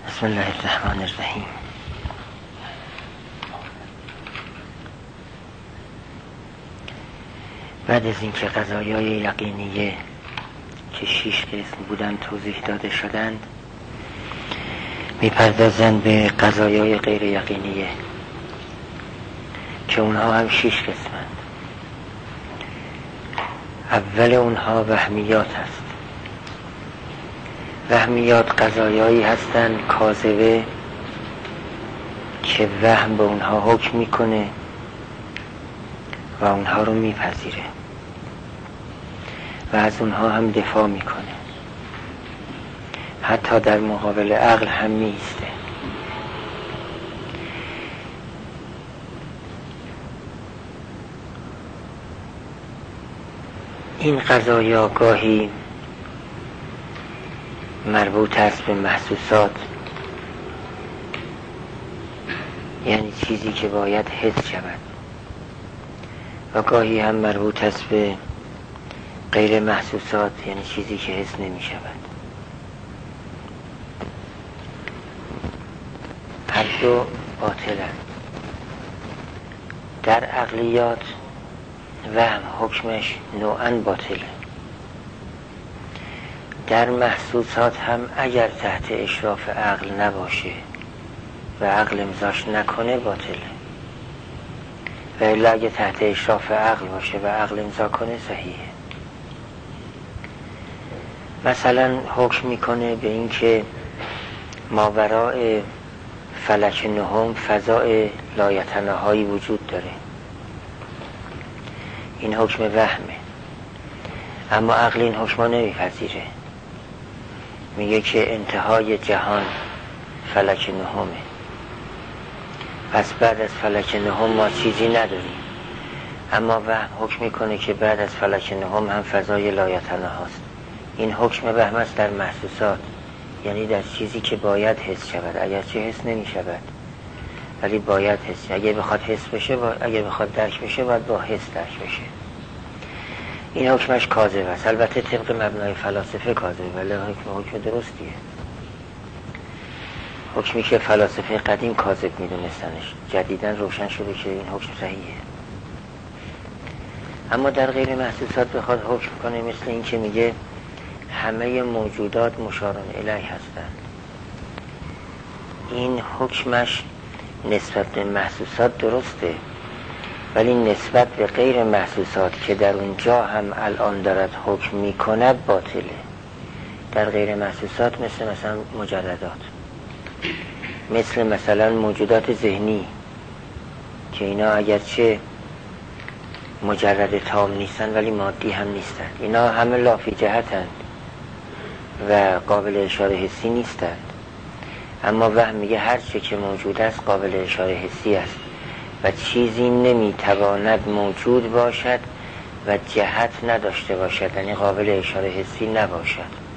بسم الله الرحمن الرحیم. بعد از اینکه قضایای یقینیه که 6 قسم بودن توضیح داده شدند، میپردازند به قضایای غیر یقینیه که اونها هم 6 قسمند. اول اونها وهمیات هست. وهمیات قضایایی هستند کاذبه که وهم به اونها حکم میکنه و اونها رو میپذیره و از اونها هم دفاع میکنه، حتی در مقابل عقل هم میسته. این قضایا گاهی مربوط است به محسوسات، یعنی چیزی که باید حس شود، و گاهی هم مربوط است به غیر محسوسات، یعنی چیزی که حس نمی شود. هر دو باطلند. در عقلیات وهم حکمش نوعاً باطله. در محسوسات هم اگر تحت اشراف عقل نباشه و عقل امضاش نکنه باطله، و الا اگه تحت اشراف عقل باشه و عقل امضا کنه صحیحه. مثلا حکم میکنه به این که ماوراء فلک نهم فضاء لایتناهایی وجود داره. این حکم وهمه، اما عقل این حکم نمیپذیره. میگه که انتهای جهان فلک نهمه، پس بعد از فلک نهم ما چیزی نداریم. اما وهم حکم میکنه که بعد از فلک نهم هم فضای لایتناهاست. این حکم وهم است در محسوسات، یعنی در چیزی که باید حس شود، اگرچه حس نمی شود ولی باید حس. اگه بخواد حس بشه اگه بخواد درک بشه باید با حس درک بشه. این حکمش کاذب است، البته طبق مبنای فلاسفه کاذب، ولی حکم درستیه. حکمی که فلاسفه قدیم کاذب میدونستنش، جدیداً روشن شده که این حکم صحیحه. اما در غیر محسوسات بخواد حکم کنه، مثل این که میگه همه موجودات مشارن الیه هستند، این حکمش نسبت به محسوسات درسته، ولی نسبت به غیر محسوسات که در اونجا هم الان دارد حکم میکند باطله. در غیر محسوسات مثلا مجردات، مثلا موجودات ذهنی که اینا اگرچه مجرد تام نیستن ولی مادی هم نیستن، اینا همه لافی جهتند و قابل اشاره حسی نیستند. اما وهم میگه هر چه که موجود است قابل اشاره حسی است و چیزی نمیتواند موجود باشد و جهت نداشته باشد، یعنی قابل اشاره حسی نباشد.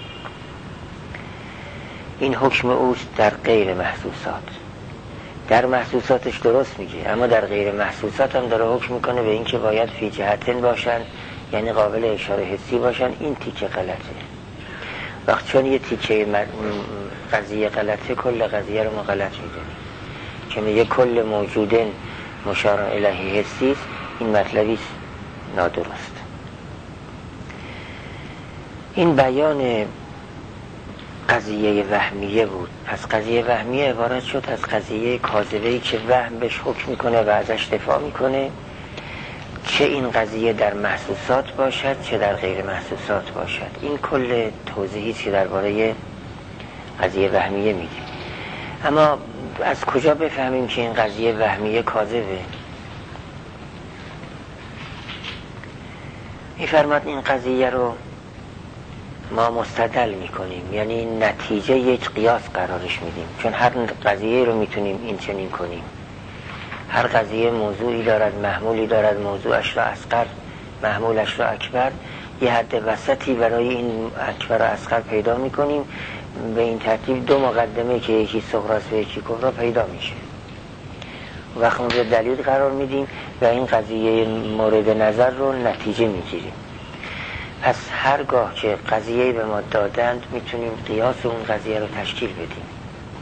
این حکم اوست در غیر محسوسات. در محسوساتش درست میگه، اما در غیر محسوسات هم داره حکم میکنه به این که باید فی جهتن باشن، یعنی قابل اشاره حسی باشن. این تیکه غلطه. وقت چون یه تیکه قضیه غلطه، کل قضیه رو ما غلط میدونیم. که میگه کل موجودن مشار الیه حسی است، این مطلبی نادرست. این بیان قضیه وهمیه بود. پس قضیه وهمیه عبارت شد از قضیه کاذبه‌ای که وهم بهش حکم میکنه و ازش دفاع میکنه، چه این قضیه در محسوسات باشد چه در غیر محسوسات باشد. این کل توضیحی که درباره قضیه وهمیه میدیم. اما از کجا بفهمیم که این قضیه وهمیه کاذبه؟ میفرماد این قضیه رو ما مستدل میکنیم، یعنی نتیجه یک قیاس قرارش میدیم. چون هر قضیه رو میتونیم این چنین کنیم. هر قضیه موضوعی دارد، محمولی دارد، موضوعش را اصغر، محمولش را اکبر. یه حد وسطی برای این اکبر و اصغر پیدا میکنیم. به این ترتیب دو مقدمه که یکی صغراست و یکی کبرا پیدا میشه. وقت اون رو دلیل قرار میدیم و این قضیه مورد نظر رو نتیجه میگیریم. پس هرگاه که قضیه به ما دادند میتونیم قیاس اون قضیه رو تشکیل بدیم.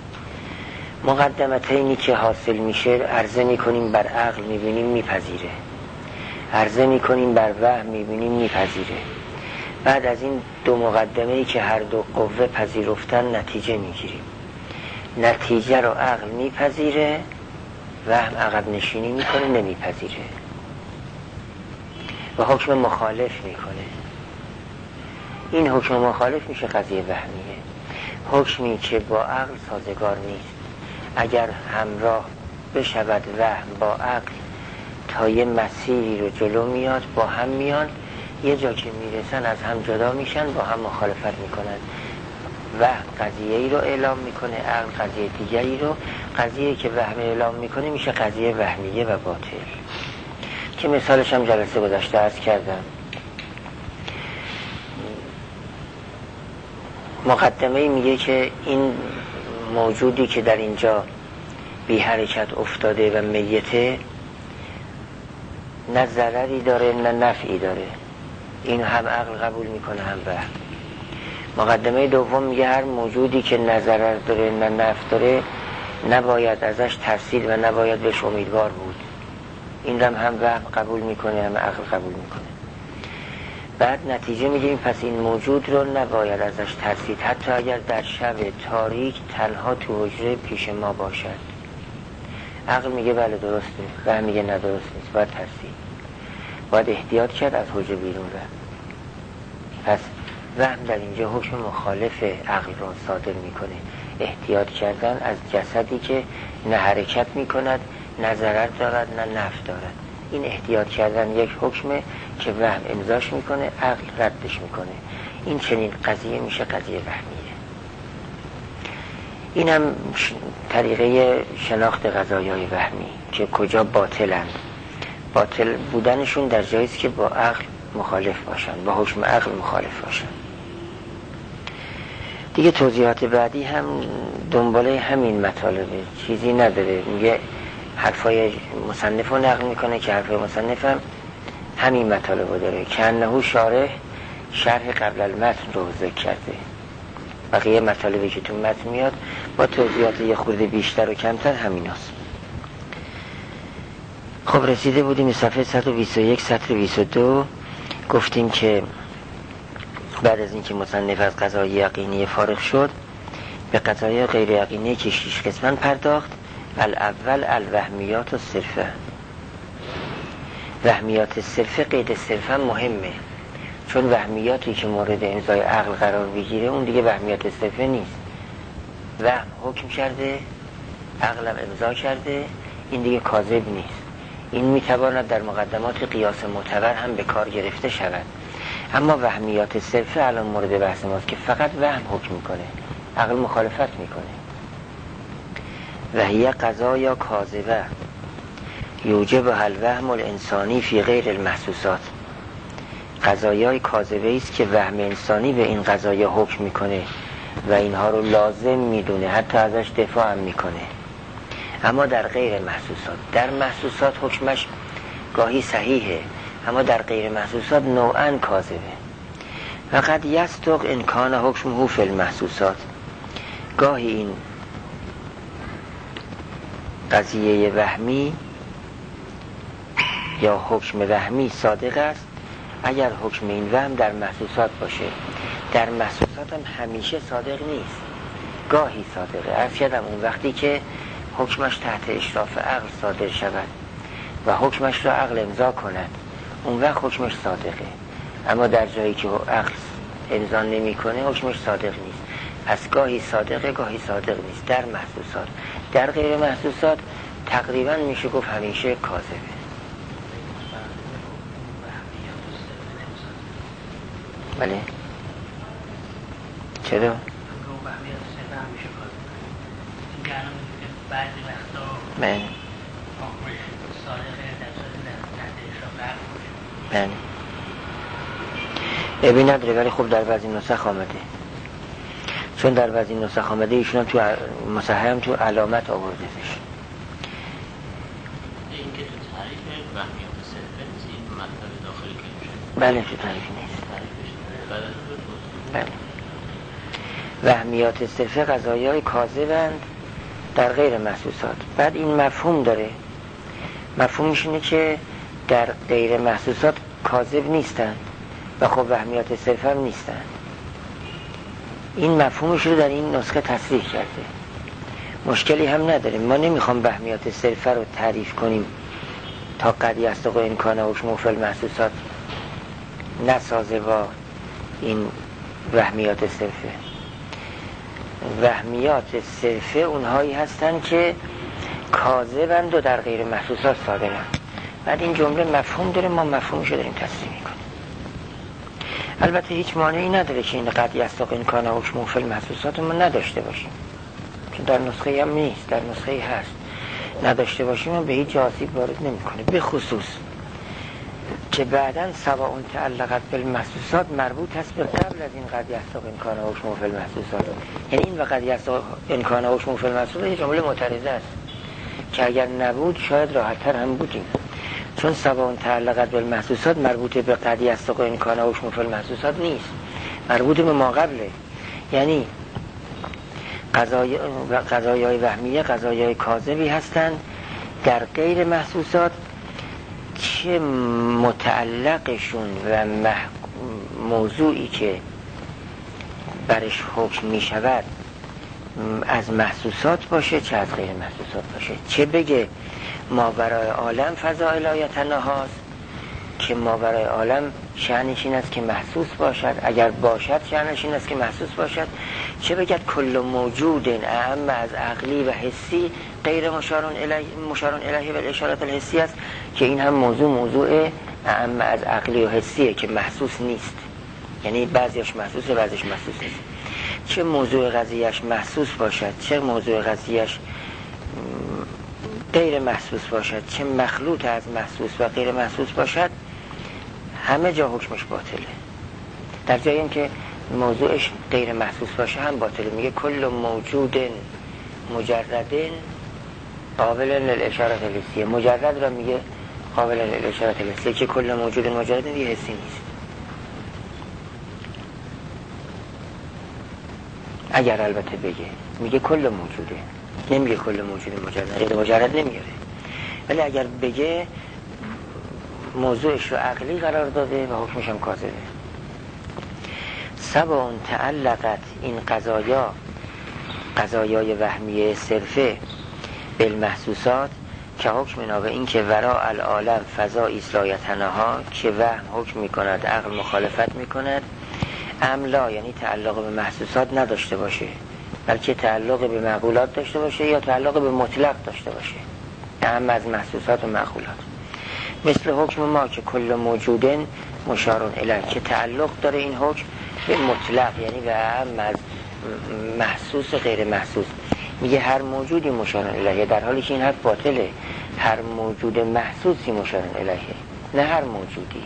مقدمتینی که حاصل میشه عرضه میکنیم بر عقل، میبینیم میپذیره، عرضه میکنیم بر وهم، میبینیم میپذیره. بعد از این دو مقدمه‌ای که هر دو قوه پذیرفتن نتیجه میگیریم. نتیجه رو عقل میپذیره، وهم عقب نشینی میکنه، نمیپذیره و حکم مخالف میکنه. این حکم مخالف میشه قضیه وهمیه، حکمی که با عقل سازگار نیست. اگر همراه بشود وهم با عقل تا یه مسیری رو جلو میاد، با هم میان، یه جا که میرسن از هم جدا میشن، با هم مخالفت میکنن. وهم قضیه ای رو اعلام میکنه، عقل قضیه دیگری رو. قضیه که وهم اعلام میکنه میشه قضیه وهمیه و باطل، که مثالش هم جلسه گذشته عرض کردم. مقدمه میگه که این موجودی که در اینجا بی حرکت افتاده و میته نه ضرری داره نه نفعی داره. این هم عقل قبول میکنه هم وهم. مقدمه دوم میگه هر موجودی که نه ضرر داره نه نفع داره نباید ازش ترسید و نباید بهش امیدوار بود. این هم وهم قبول میکنه هم عقل قبول میکنه. بعد نتیجه میگیریم پس این موجود رو نباید ازش ترسید، حتی اگر در شب تاریک تنها تو حجره پیش ما باشد. عقل میگه بله درسته، وهم میگه نه درست نیست، باید ترسید، باید احتیاط کرد، از حجره بیرون رفت. پس وهم در اینجا حکم مخالف عقل رو صادر میکنه، احتیاط کردن از جسدی که نه حرکت میکند، نه ضرر دارد نه نفع دارد. این احتیاط کردن یک حکمه که وهم امضاش میکنه، عقل ردش میکنه. این چنین قضیه میشه قضیه وهمیه. این هم طریقه شناخت قضایای وهمی که کجا باطلند. باطل بودنشون در جاییست که با عقل مخالف باشن، با حکم عقل مخالف باشن. دیگه توضیحات بعدی هم دنباله همین مطالبه، چیزی نداره. میگه حرفای مصنف رو نقل میکنه که حرفای مصنف هم همین مطالب رو داره که انه شرح قبل المتن رو ذکر کرده. بقیه مطالبی که تو متن میاد با توضیحات یه خورده بیشتر و کمتر همین هست. خب رسیده بودیم به صفحه 121 سطر 22. گفتیم که بعد از اینکه مصنف از قضای یقینی فارغ شد به قضای غیر یقینی که 6 قسمت پرداخت. الاول الوهمیات و صرفه. وهمیات صرفه قید صرفه مهمه، چون وهمیاتی که مورد امضای عقل قرار بگیره اون دیگه وهمیات صرفه نیست. وهم حکم کرده، عقلم امضا کرده، این دیگه کاذب نیست. این میتواند در مقدمات قیاس معتبر هم به کار گرفته شود. اما وهمیات صرفه الان مورد بحث ماست که فقط وهم حکم میکنه، عقل مخالفت میکنه. و هی قضایا کاذبه یوجب الوهم الانسانی فی غیر المحسوسات. قضایای کاذبه است که وهم انسانی به این قضایا حکم میکنه و اینها رو لازم میدونه، حتی ازش دفاع هم میکنه. اما در غیر محسوسات، در محسوسات حکمش گاهی صحیحه، اما در غیر محسوسات نوعاً کاذبه. فقط یستق انکان حکمه فی المحسوسات. گاهی این قضیه وهمی یا حکم وهمی صادق است اگر حکم این وهم در محسوسات باشه. در محسوسات هم همیشه صادق نیست، گاهی صادقه. عرض کردم اون وقتی که حکمش تحت اشراف عقل صادر شود و حکمش را عقل امضا کند، اون وقت حکمش صادقه. اما در جایی که عقل امضا نمی کنه حکمش صادق نیست. پس گاهی صادقه گاهی صادق نیست در محسوسات. در غیر محسوسات تقریبا میشه گفت همیشه کاذبه. بله چرا؟ بعضی وقتا بله بله ابی نداره، ولی خب در بعضی نسخ آمده، چون در بعضی نسخ آمده ایشون هم تو مصحح هم تو علامت آورده بشه. این که تو تعریف وهمیات صرفه نیست، این مطلب داخلی که میشه. بله تو تعریف نیست. بله. وهمیات صرفه قضایای کاذبند در غیر محسوسات. بعد این مفهوم داره، مفهومش اینه که در غیر محسوسات کاذب نیستن و خب وهمیات صرف هم نیستن. این مفهومش رو در این نسخه تصریح کرده، مشکلی هم نداره. ما نمیخوام وهمیات صرف رو تعریف کنیم تا قد یصدق امکان حکم فی المحسوسات نسازه با این وهمیات صرفه. وهمیات صرفه اونهایی هستن که کاذبند و در غیر محسوسات صادقند. بعد این جمله مفهوم داره، ما مفهومش رو داریم تصریح میکنیم. البته هیچ مانعی نداره که این قد یصدق امکان حکم فی المحسوسات ما نداشته باشیم، چون در نسخه هم نیست، در نسخه هست. نداشته باشیم و به هیچ آسیب وارد نمیکنه، به خصوص که بعداً سواء تعلقت بالمحسوسات مربوط هست به قبل از این قد یصدق امکان حکم فی المحسوسات. یعنی این و قد یصدق امکان حکم فی المحسوسات یه جمله معترضه است که اگر نبود شاید راحت‌تر هم بودیم، چون سواء تعلقت بالمحسوسات مربوط به قد یصدق امکان حکم فی المحسوسات نیست، مربوط به ما قبله. یعنی قضایای وهمیه قضایای کاذبی هستند در غیر محسوسات که متعلقشون و موضوعی که برش حکم می شود از محسوسات باشه چه از غیر محسوسات باشه. چه بگه ما برای عالم فضائل آیتنا هاست که ما برای عالم شأنش این است که محسوس باشد، اگر باشد شأنش این است که محسوس باشد. چه بگد کل موجود اعم از عقلی و حسی غیر مشار الیه و الاشارات الحسی است که این هم موضوع اعم از عقلی و حسیه که محسوس نیست، یعنی بعضیش محسوسه بعضیش محسوس نیست. چه موضوع قضیهش محسوس باشد چه موضوع قضیهش غیر محسوس باشد، چه مخلوط از محسوس و غیر محسوس باشد، همه جا حکمش باطله. در جایی هم که موضوعش غیر محسوس باشه هم باطله. میگه کل موجود مجرد قابل للاشارات الحسیه. مجرد را میگه قابل للاشارات الحسیه که کل موجود مجرد یه حسی نیست. اگر البته بگه میگه کل موجوده، نمیگه کل موجود مجرد، غیر مجرد نمیاره. ولی اگر بگه موضوعش رو عقلی قرار داده و حکمش هم کاذبه. سواء تعلقت این قضایای وهمیه صرفه بالمحسوسات که حکمنا به این که وراء العالم فضا ایسلایتنها که وهم حکم میکند عقل مخالفت میکند، املا یعنی تعلق به محسوسات نداشته باشه بلکه تعلق به معقولات داشته باشه یا تعلق به مطلق داشته باشه، اهم از محسوسات و معقولات. مثل حکم ما که کل موجودن مشارون الیه که تعلق داره این حکم به مطلق یعنی به اهم از محسوس و غیر محسوس. میگه هر موجودی مشارون الیه، در حالی که این حد باطله. هر موجود محسوسی مشارون الیه، نه هر موجودی.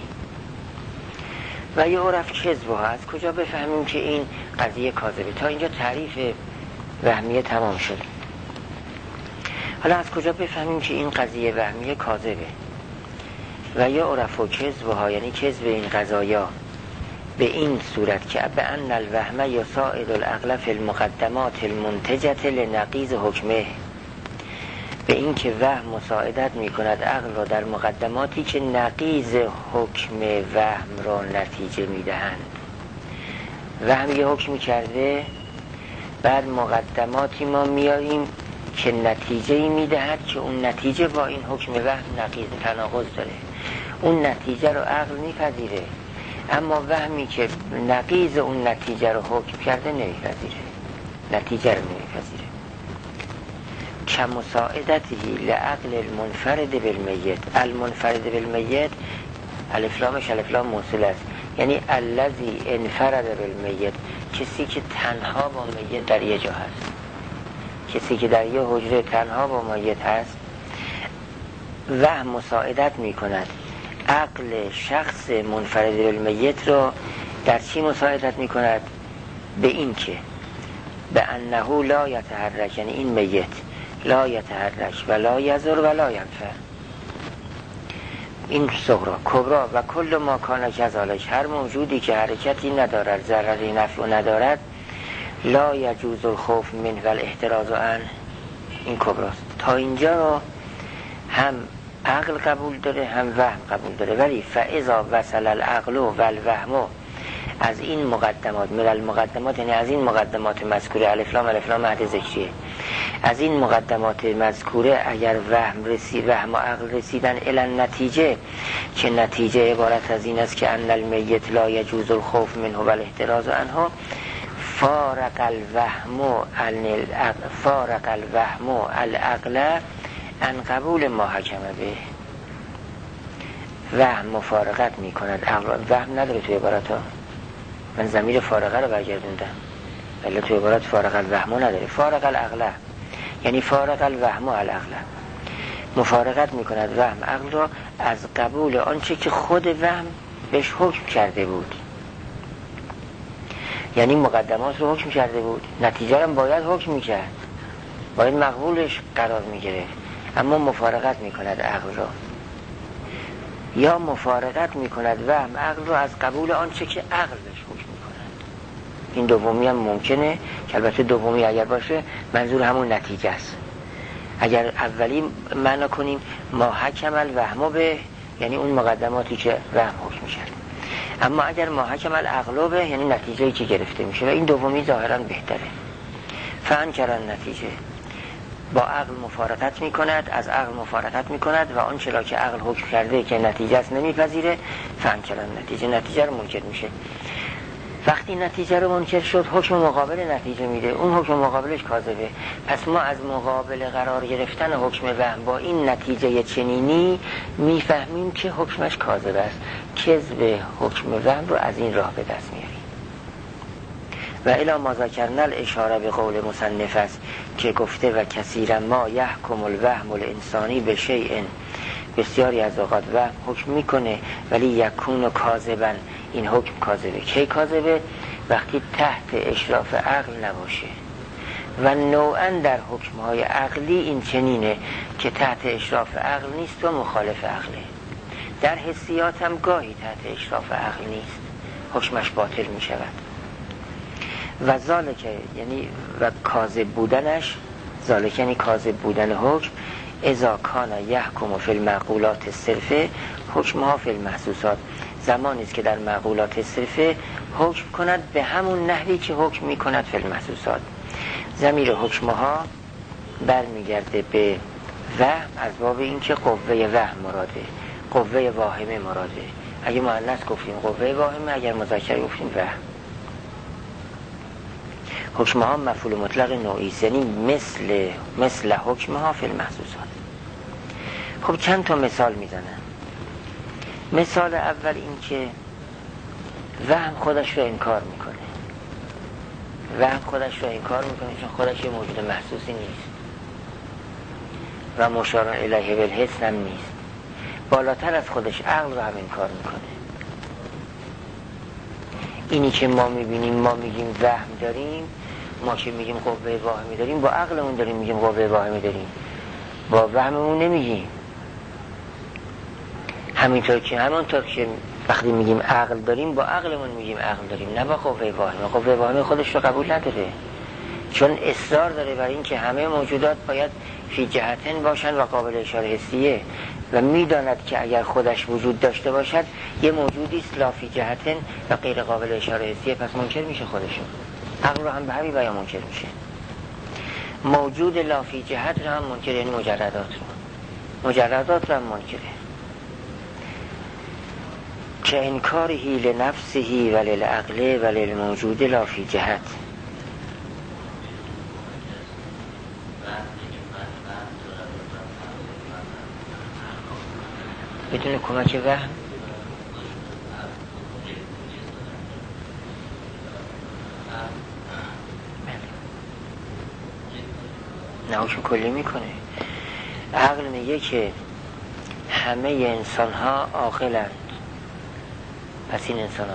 و یه عرف کذبه ها، از کجا بفهمیم که این قضیه کاذبه؟ تا اینجا تعریف وهمیه تمام شد. حالا از کجا بفهمیم که این قضیه وهمیه کاذبه؟ و یه عرف و کذبه ها یعنی کذب این قضایا به این صورت که به ان الوهم یساعد العقل فی المقدمات المنتجة لنقیض حکمه، به این که وهم مساعدت می کند عقل را در مقدماتی که نقیض حکم وهم را نتیجه می دهند. وهم یه حکمی کرده، بعد مقدماتی ما میاریم که نتیجه می دهد که اون نتیجه با این حکم وهم نقیض تناقض داره. اون نتیجه رو عقل میپذیره، اما وهمی که نقیض اون نتیجه رو حکم کرده نمیپذیره، نتیجه رو نمیپذیره. کمساعدته لعقل المنفرد بالمیت. المنفرد بالمیت الف لامش الف لام موصول است، یعنی الذی انفرد بالمیت، کسی که تنها با میت در یه جا هست، کسی که در یه حجره تنها با میت هست. وهم مساعدت می کند عقل شخص منفرد بالمیت رو در چی مساعدت می کند؟ به این که به انه لا یتحرک، یعنی این میت لا یتحرک و لا یضر و لا ینفع. این صغرا. کبرا و کل ما کان کذالک، هر موجودی که حرکتی ندارد ضرری نفع ندارد لا یجوز الخوف منه و الاحتراز عنه، این کبراست. تا اینجا رو هم عقل قبول داره هم وهم قبول داره، ولی فاذا وصل العقل و الوهم از این مقدمات، من المقدمات یعنی از این مقدمات مذکوره، الف لام عهد ذکریه، از این مقدمات مذکوره اگر وهم و عقل رسیدن الی النتیجه، که نتیجه عبارت از این است که ان المیت لا یجوز الخوف منه و الاحتراز عنه، فارق الوهم العقل عن قبول ما حکم به. وهم مفارقت می کند عقل. وهم نداره توی عبارت ها، من ضمیر فارقه رو برگردوندم، ولی توی عبارت فارق الوهم نداره. فارق العقل یعنی فارق الوهم العقل، مفارقت می کند وهم عقل را از قبول آنچه که خود وهم بهش حکم کرده بود. یعنی مقدمات رو حکم کرده بود، نتیجه هم باید حکم می کرد، باید مقبولش قرار می گرفت، اما مفارقت می کند عقل را، یا مفارقت می کند وهم عقل را از قبول آنچه که عقل بهش حکم می کند. این دومی هم ممکنه که البته دومی اگر باشه منظور همون نتیجه است. اگر اولی معنا کنیم ما حکم الوهم به، یعنی اون مقدماتی که وهم حکم کرد، اما اگر ما حکم العقل به یعنی نتیجه‌ای که گرفته میشه، و این دومی ظاهرا بهتره. فانکر النتیجه، با عقل مفارقت میکند، از عقل مفارقت میکند و آنچه را که عقل حکم کرده که نتیجه است نمیپذیره. فانکر النتیجه، نتیجه رو منکر میشه. وقتی نتیجه رو منکر شد حکم مقابل نتیجه میده، اون حکم مقابلش کاذبه. پس ما از مقابل قرار گرفتن حکم وهم با این نتیجه چنینی میفهمیم که حکمش کاذب است. کذب حکم وهم رو از این راه به دست میاریم. و الی ما ذکرنا الاشاره به قول مصنف است که گفته و کثیرا ما یحکم الوهم الانسانی به شیء، بسیاری از اوقات وهم حکم میکنه ولی یکون کاذبا، این حکم کاذبه. کی کاذبه؟ وقتی تحت اشراف عقل نباشه. و نوعا در حکمهای عقلی این چنینه که تحت اشراف عقل نیست و مخالف عقله. در حسیات هم گاهی تحت اشراف عقل نیست، حکمش باطل می شود. و ذالک یعنی و کاذب بودنش، ذالک یعنی کاذب بودن حکم، اذا کان یحکم فی المعقولات الصرفه حکمها فی المحسوسات، زمانی است که در معقولات صرفه حکم کند به همون نحوی که حکم می کند فی المحسوسات. ضمیر حکمها برمیگرده به وهم از باب این که قوه وهم مراده، قوه واهمه مراده. اگه مؤنث گفتیم قوه واهمه، اگر مذکر گفتیم وهم. حکمها مفعول مطلق نوعی است، یعنی مثل حکمها فی المحسوسات. خب چند تا مثال میزنن. مثال اول این که وهم خودش رو انکار میکنه. وهم خودش رو انکار میکنه چون خودش یه موجود محسوسی نیست و مشار الیه بالحس هم نیست. بالاتر از خودش عقل رو هم انکار میکنه. اینی که ما میبینیم، ما میگیم وهم داریم، ما که میگیم قوه واهمی داریم، با عقلمون داریم میگیم قوه واهمی داریم، با وهممون نمیگیم. همونطور که وقتی میگیم عقل داریم، با عقلمون میگیم عقل داریم، نه با قوه واهمه. قوه واهمه خودش رو قبول نداره، چون اصرار داره بر این که همه موجودات باید فی جهتن باشن و قابل اشاره حسیه، و میداند که اگر خودش وجود داشته باشد یه موجودی است لا فی جهتن و غیر قابل اشاره حسیه، پس منکر میشه خودشون. عقل رو هم به همین بیان منکر میشه. موجود لا فی جهت رو هم منکر، یعنی مجردات رو هم منکره. که انکارهی لنفسهی و للعقل و للموجود لا فی جهت. بدون کمک وهم نه حکم کلی میکنه. عقل میگه که همه انسان ها عاقلند، پس این انسان ها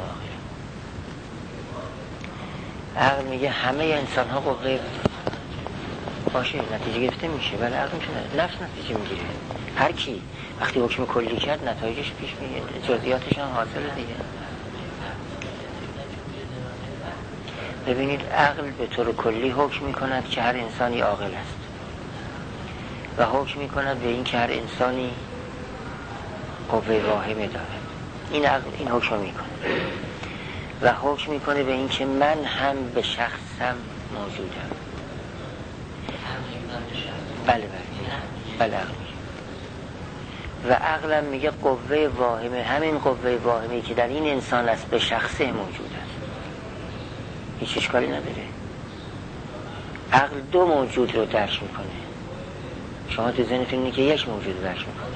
عاقل. عقل میگه همه انسان ها قوه باشه، نتیجه گرفته میشه، ولی عقل میشه نفس نتیجه میگیره. هر کی وقتی حکم کلی کرد نتایجش پیش میاد، جزئیاتش هم حاصله دیگه. ببینید عقل به طور کلی حکم میکند که هر انسانی عاقل است، و حکم میکند به این که هر انسانی قوه واهمه دارد. این حکم میکنه و حکم میکنه به این که من هم به شخصم موجودم. بله و عقلم میگه قوه واهمه، همین قوه واهمه که در این انسان است به شخصه موجود است. هیچ اشکالی نداره. عقل دو موجود رو درک میکنه. شما تو ذهنتون اینه که یک موجود رو درک میکنه.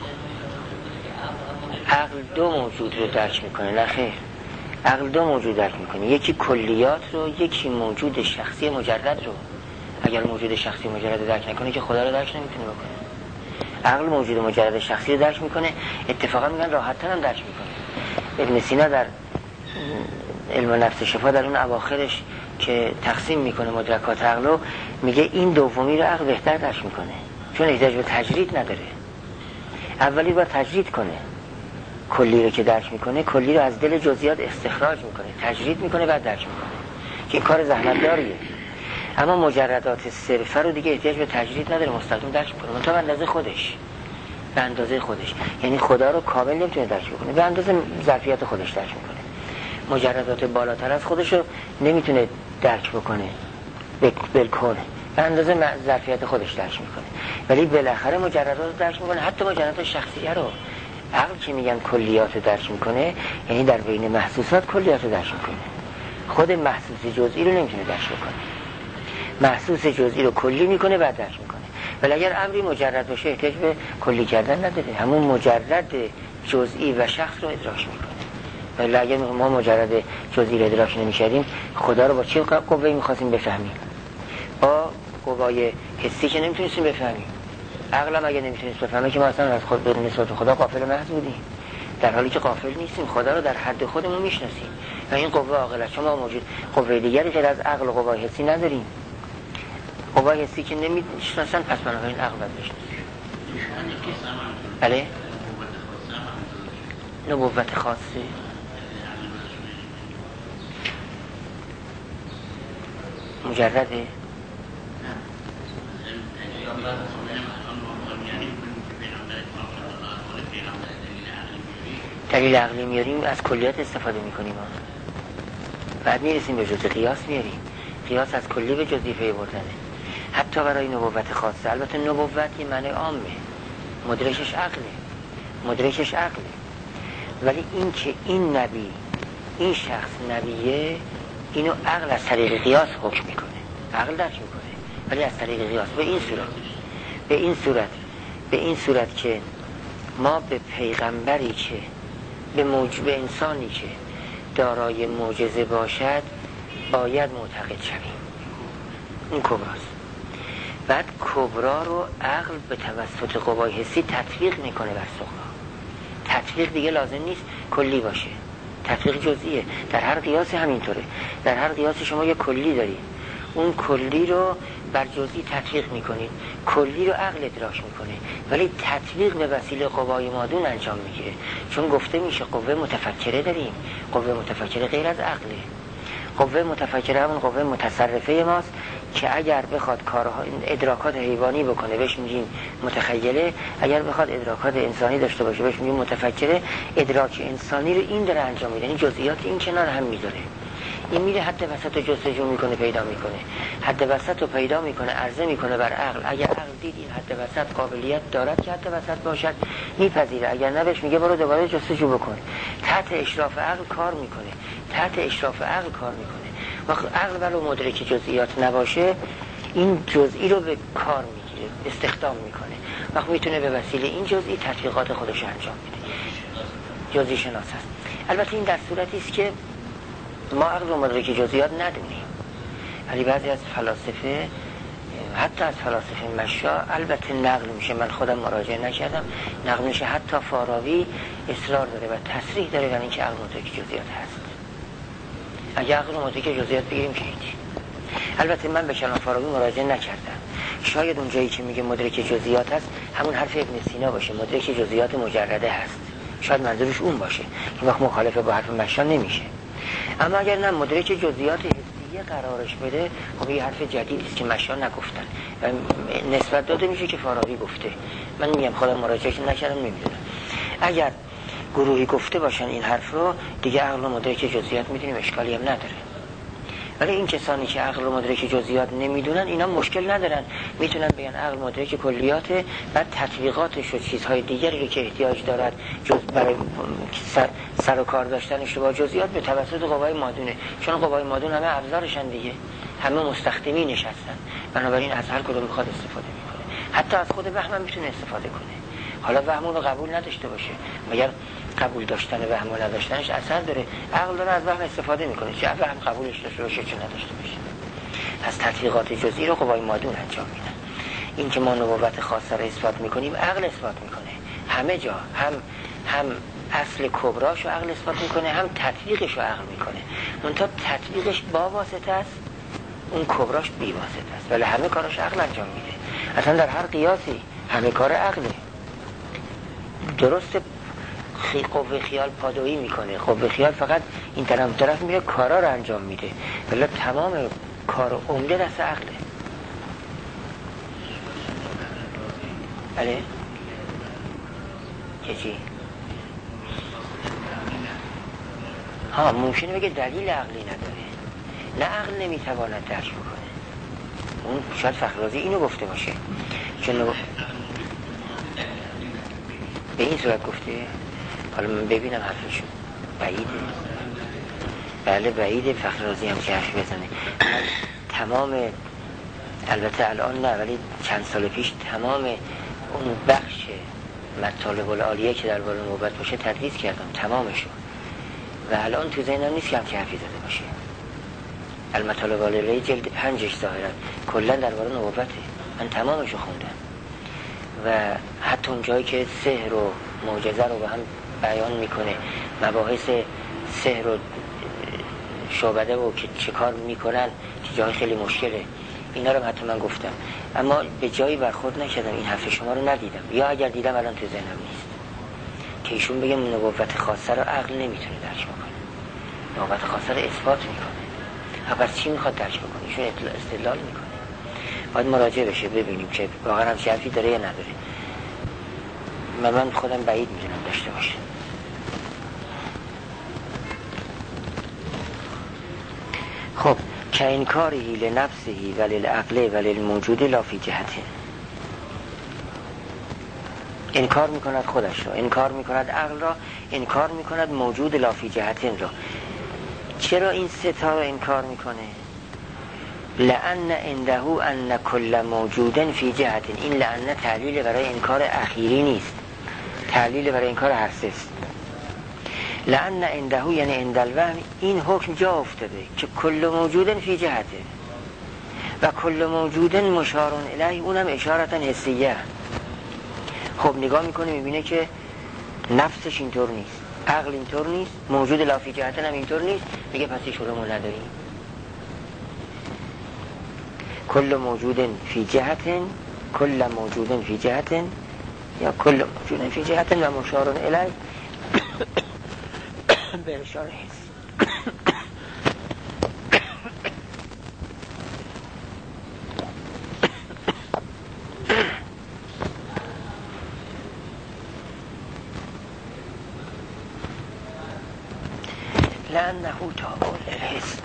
عقل دو موجود رو درک میکنه. نه خیر، عقل دو موجود درک میکنه، یکی کلیات رو، یکی موجود شخصی مجرد رو. اگر موجود شخصی مجرد رو درک نکنه که خدا رو درک نمیتونه بکنه. عقل موجود مجرد شخصی رو درک میکنه، اتفاقا میگن راحت تر هم درک میکنه. ابن سینا در علم نفس شفا در اون اواخرش که تقسیم میکنه مدرکات عقل رو، میگه این دومی رو عقل بهتر درک میکنه چون احتیاج به تجرید نداره. اولی باید تجرید کنه، کلی رو که درک میکنه کلی رو از دل جزئیات استخراج میکنه، تجرید میکنه، بعد درک میکنه که این کار زحمت داریه. اما مجردات صرفه رو دیگه احتیاج به تجرید نداره، مستقیم درک میکنه منتها به اندازه خودش. یعنی خدا رو کامل نمیتونه درک بکنه، به اندازه ظرفیت خودش درک میکنه. مجردات بالاتر از خودش رو نمیتونه درک بکنه بالکل، به اندازه ظرفیت خودش درک میکنه، ولی بالاخره مجردات رو درک میکنه، حتی مجردات شخصیه رو. عقل که میگن کلیات رو درک میکنه یعنی در بین محسوسات کلیات رو درک میکنه، خود محسوس جزئی رو نمیتونه درک بکنه. محسوس جزئی رو کلی میکنه بعد درک میکنه. ولی اگر امری مجرد باشه احتیاج به کلی کردن نداره، همون مجرد جزئی و شخص رو ادراک میکنه. ولی اگر ما مجرد جزئی رو ادراک نمی‌کردیم خدا رو با چه قوه‌ای می‌خواستیم بفهمیم؟ با قوای حسی که نمیتونستیم بفهمیم. عقلم اگه نمیتونست بفهمه که ما اصلا از خود به نسبت خدا غافل محض بودیم، در حالی که غافل نیستیم، خدا رو در حد خودمون میشناسیم و این قوه عاقله. شما موجود قوه دیگری غیر از عقل و قوای حسی نداریم. قوای حسی که نمیشناسن پس بنابراین عقل باید بشناسیم. بله؟ نبوت خاصه مجرده؟ دلیل عقلی میاریم، از کلیات استفاده میکنیم، بعد میرسیم به جزئی قیاس میاریم. قیاس از کلی به جزئی پی بردنه، حتی برای نبوت خاصه. البته نبوت یه معنی عامه، مدرکش عقله، ولی این که این نبی، این شخص نبیه، اینو عقل از طریق قیاس حکم میکنه، عقل درک میکنه ولی از طریق قیاس. به این صورت که ما به پیغمبری که به انسانی که دارای معجزه باشد باید معتقد شویم. این کبراست. بعد کبرا رو عقل به توسط قوای حسی تطبیق میکنه بر صغرا. تطبیق دیگه لازم نیست کلی باشه، تطبیق جزئیه. در هر قیاس همینطوره. در هر قیاس شما یه کلی دارید، اون کلی رو بر جزئی تطبیق میکنید، کلی رو عقل ادراک میکنه ولی تطبیق به وسیله قوای مادون انجام میگیره. چون گفته میشه قوه متفکره داریم، قوه متفکره غیر از عقله. قوه متفکره همون قوه متصرفه ماست که اگر بخواد کارها ادراکات حیوانی بکنه بهش میگیم متخیله، اگر بخواد ادراکات انسانی داشته باشه بهش میگیم متفکره. ادراک انسانی رو این داره انجام میده، یعنی جزئیات این کنار هم میذاره. این میره حد وسط رو جستجو میکنه، پیدا میکنه، حد وسط رو پیدا میکنه، عرضه میکنه بر عقل. اگر عقل دید این حد وسط قابلیت دارد که حد وسط باشد میپذیره، اگر نه بهش میگه برو دوباره جستجو بکن. تحت اشراف عقل کار میکنه. وقت عقل ولو مدرک جزئیات نباشه این جزئی رو به کار میگیره، استخدام میکنه. وقت میتونه به وسیله این جزئی تطبیقات خودش انجام میده. جزئی شناس هست. البته این در صورتی است که ما عقل و مدرک جزئیات ندونیم. ولی بعضی از فلاسفه، حتی از فلاسفه مشا، البته نقل میشه، من خودم مراجعه نکردم، نقل میشه حتی فاراوی اصرار داره و تصریح داره بر اینکه عقل مدرک جزئیات هست. اگه عقل و مدرک جزئیات بگیریم که هیچ. البته من به کلام فاراوی مراجعه نکردم، شاید اون جایی که میگه مدرک جزئیات هست همون حرف ابن سینا باشه، مدرک جزئیات مجرده هست، شاید منظورش اون باشه که وقت مخالفه با حرف مشا نمیشه. اما اگر نه، مدرک جزئیات حسی بقیه قرارش بده، خب یه حرف جدیدی است که مشایخ نگفتن و نسبت داده میشه که فارابی گفته. من میگم خودم مراجعهش نکردم، نمیدونم. اگر گروهی گفته باشن این حرف رو، دیگه عقل و مدرک جزئیات میدونیم، اشکالی هم نداره. ولی این کسانی که عقل و مدرک جزئیات نمیدونن، اینا مشکل ندارن، میتونن بگن عقل مدرک کلیاته، بعد تطبیقاتش و چیزهای دیگری رو که احتیاج دارد برای سر و کار داشتنش با جزئیات به توسط قوای مادونه، چون قوای مادون همه ابزارشن دیگه، همه مستخدمینش هستن، بنابراین از هر کدوم میخواد استفاده میکنه. حتی از خود وهم هم میتونه استفاده کنه. حالا وهم رو قبول نداشته باشه، مگر قبول داشتن وهم و نداشتنش اثر داره؟ عقل داره از وهم استفاده میکنه، چه وهم قبولش داشته باشه چه نداشته باشه. از تطبیقات جزئی رو قوای مادون انجام میدن. این که ما نبوت خاصه رو اثبات میکنیم، عقل اثبات میکنه همه جا، هم اصل کبراش رو عقل اثبات میکنه، هم تطبیقش رو عقل میکنه. منتها تطبیقش با واسطه است، اون کبراش بی واسطه است، ولی همه کارش عقل انجام میده. اصلا در هر قیاسی همه کار عقله. درست قوه خیال پادویی میکنه، قوه خیال فقط این طرف میره کارا رو انجام میده، ولی تمام کار عمده دست عقله. بله؟ چی؟ ها، ممکنه بگه دلیل عقلی نداره، نه عقل نمیتواند درک بکنه. اون شاید فخررازی اینو گفته باشه، چون به این صورت گفته. حالا من ببینم حرفشو بعیده. بله بعیده فخررازی هم که حرفی بزنه. تمام، البته الان نه، ولی چند سال پیش تمام اون بخش مطالب العالیه که در باره نبوت باشه تدریس کردم، تمامشو، و الان تو ذهنم نیست که حرفی زده باشه. المطالب العالیه جلد 5 ظاهرا کلا در باره نبوته، من تمامشو خوندم و حتی اون جایی که سحر و معجزه رو به هم بیان میکنه، مباحث سحر و شعبده و که چه کار میکنن که جای خیلی مشکله، اینا رو حتی من گفتم، اما به جایی برخورد نکردم، این حرف شما رو ندیدم، یا اگر دیدم الان تو ذهنم نیست که ایشون بگم نبوت خاصه رو عقل نمیتونه درک بکنه، نبوت خاصه رو اثبات میکنه. پس چی میخواد درک بکنه؟ ایشون استدلال میکنه. باید مراجعه بشه ببینیم که واقعا هم حرفی داره یا نداره. من خودم بعید میدونم داشته باشه. خب که انکاری لنفسهی وللعقل وللموجود لا فی جهته، انکار میکند خودش را، انکار میکند عقل را، انکار میکند موجود لا فی جهتین را. چرا این سه تا رو انکار میکنه؟ لأن عنده ان کل موجود فی جهتین. این لأن تعلیل برای انکار اخیری نیست، تعلیل برای انکار هر سه است. لأن عنده یعنی عند الوهم، این حکم جا افتاده که کل موجود فی جهته و کل موجود مشار الیه، اونم اشارتا حسیه. خب نگاه میکنه میبینه که نفسش اینطور نیست، عقل اینطور نیست، موجود لا فی جهتن هم اینطور نیست، میگه پس هیچ کدومو نداریم. کل موجود فی جهتن، کل موجود فی جهتن، یا کل موجود فی جهتن و مشار الیه به اشاره حس. لأنه تابع للحس.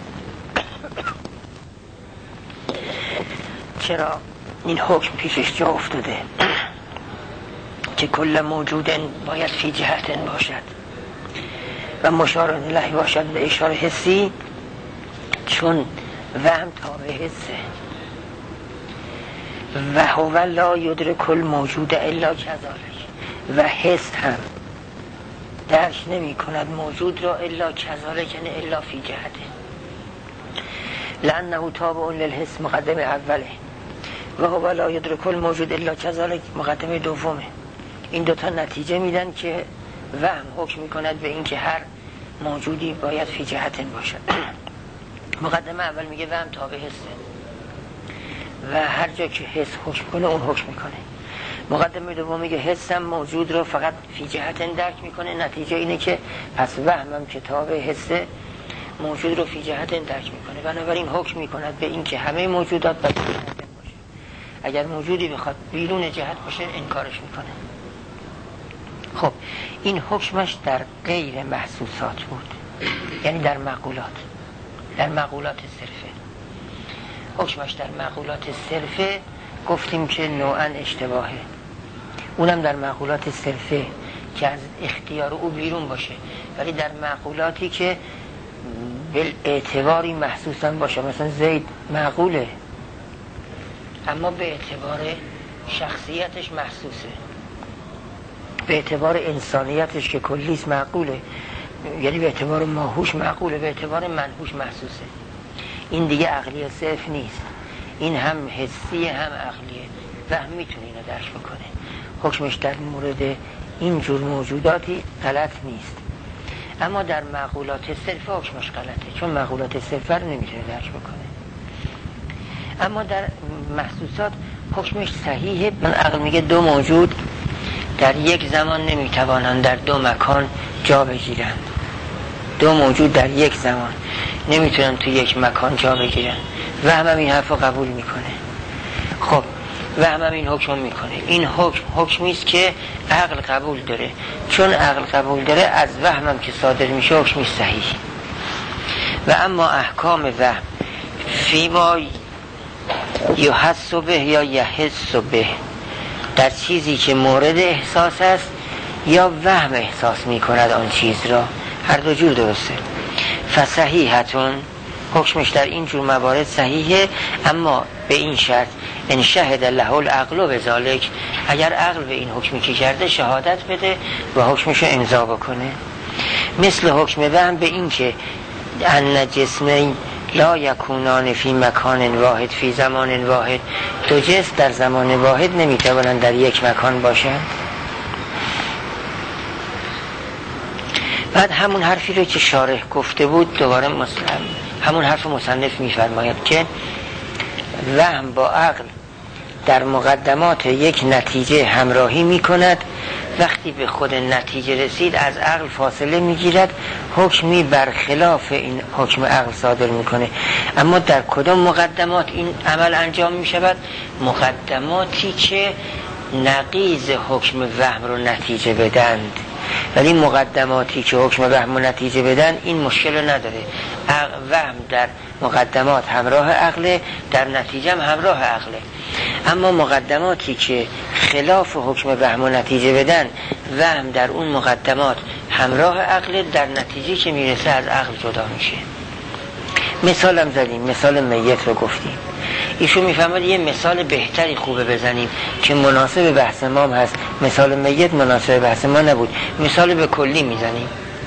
چرا این حکم پیشش جا افتاده که کل موجود باید فی جهتن باشد و مشار الیه باشد به اشاره حسی؟ چون وهم تابع حسه و هو لا یدرک الموجود الا کذالک، و حس هم درک نمی کند موجود را الا کذالک، یعنی الا فی جهته. لأنه تابع للحس مقدم اوله و هو لا یدرک الموجود الا کذالک مقدم دومه. این دوتا نتیجه میدن که وهم حکم میکند به این که هر موجودی باید فی جهتن باشد. مقدمه اول میگه وهم تابع حسه و هر جا که حس حکم کنه اون حکم میکنه. مقدمه دوم میگه حسم موجود رو فقط فی جهتن درک میکنه، نتیجه اینه که پس وهمم که تابع حسه موجود رو فی جهت درک میکنه، بنابراین حکم میکند به این که همه موجودات باید فی جهت باشه. اگر موجودی بخواد بیرون جهت باشه انکارش میکنه. خب این حکمش در غیر محسوسات بود، یعنی در مقولات صرفه. حکمش در مقولات صرفه گفتیم که نوعا اشتباهه، اونم در مقولات صرفه که از اختیار او بیرون باشه، ولی در مقولاتی که بالاعتباری محسوسا باشه، مثلا زید معقوله اما به اعتبار شخصیتش محسوسه، به اعتبار انسانیتش که کلیست معقوله، یعنی به اعتبار ماهوش معقوله، به اعتبار منهوش محسوسه. این دیگه عقلی صرف نیست، این هم حسی هم عقلیه، فهم میتونه اینو درک بکنه. حکمش در مورد این جور موجوداتی غلط نیست، اما در معقولات صرف حکمش غلطه، چون معقولات صرف رو نمیتونه درک بکنه. اما در محسوسات حکمش صحیحه. من عقل میگه دو موجود در یک زمان نمیتوانند در دو مکان جا بگیرند، دو موجود در یک زمان نمیتونن تو یک مکان جا بگیرن. وهم هم این حرف رو قبول میکنه. خب وهم هم این حکم میکنه. این حکمیست که عقل قبول داره، چون عقل قبول داره از وهم هم که صادر میشه حکمی صحیح. و اما احکام وهم فیما یحس به یا یحس به، در چیزی که مورد احساس است یا وهم احساس میکند آن چیز را، هر دو جور درسته. فصحیحتون، حکمش در این جور موارد صحیحه، اما به این شرط ان شهد له العقل و بذالک، اگر عقل به این حکمی که کرده شهادت بده و حکمشو امضا بکنه. مثل حکم وهم به این که ان جسمین لا یکونان فی مکان واحد فی زمان واحد، دو جسم در زمان واحد نمیتوانند در یک مکان باشند. بعد همون حرفی رو که شارح گفته بود دوباره همون حرف مصنف میفرماید که وهم با عقل در مقدمات یک نتیجه همراهی میکند، وقتی به خود نتیجه رسید از عقل فاصله میگیرد، حکمی برخلاف این حکم عقل صادر میکنه. اما در کدام مقدمات این عمل انجام میشود؟ مقدماتی که نقیض حکم وهم رو نتیجه بدند. ولی مقدماتی که حکم وهم رو نتیجه بدن این مشکل نداره. وهم در مقدمات همراه عقله، در نتیجه هم همراه عقله. اما مقدماتی که خلاف حکم وهم رو نتیجه بدن، وهم در اون مقدمات همراه عقله، در نتیجه که میرسه از عقل جدا میشه. مثالم زدیم، مثال میت رو گفتیم. ایشون میفهمد یه مثال بهتری خوبه بزنیم که مناسب بحث ما هم هست. مثال میت مناسب بحث ما نبود، مثال به کلی میزنیم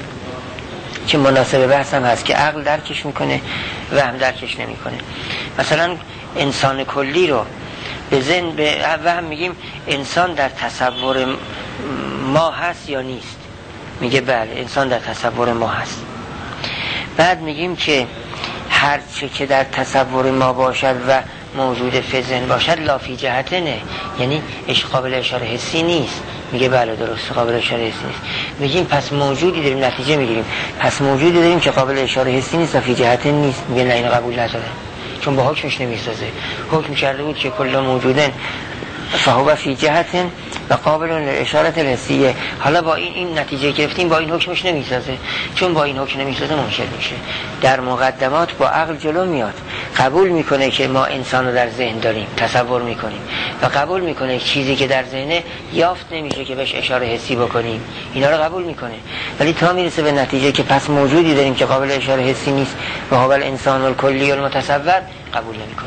که مناسب بحث هم هست، که عقل درکش میکنه و هم درکش نمیکنه. مثلا انسان کلی رو به ذهن و هم میگیم انسان در تصور ما هست یا نیست؟ میگه بله انسان در تصور ما هست. بعد میگیم که هر چه که در تصور ما باشد و موجود فی ذهن باشد لا فی جهتنه، یعنی قابل اشاره حسی نیست. میگه بله درست، قابل اشاره حسی نیست. میگیم پس موجودی داریم، نتیجه میگیریم پس موجودی داریم که قابل اشاره حسی نیست و فی جهتن نیست. میگه نه، اینو قبول نداره، چون با حکمش نمیسازه. حکم کرده بود که کل موجودن فهو فی جهتن و قابل للاشاره الحسیه. حالا با این نتیجه گرفتیم، با این حکمش نمیسازه، چون با این حکم نمیسازه منکر میشه. در مقدمات با عقل جلو میاد، قبول میکنه که ما انسان رو در ذهن داریم، تصور میکنیم و قبول میکنه چیزی که در ذهنه یافت نمیشه که بهش اشاره حسی بکنیم، اینا رو قبول میکنه. ولی تا میرسه به نتیجه که پس موجودی داریم که قابل اشاره حسی نیست و هو الانسان الکلی المتصور، قبول نمیکنه.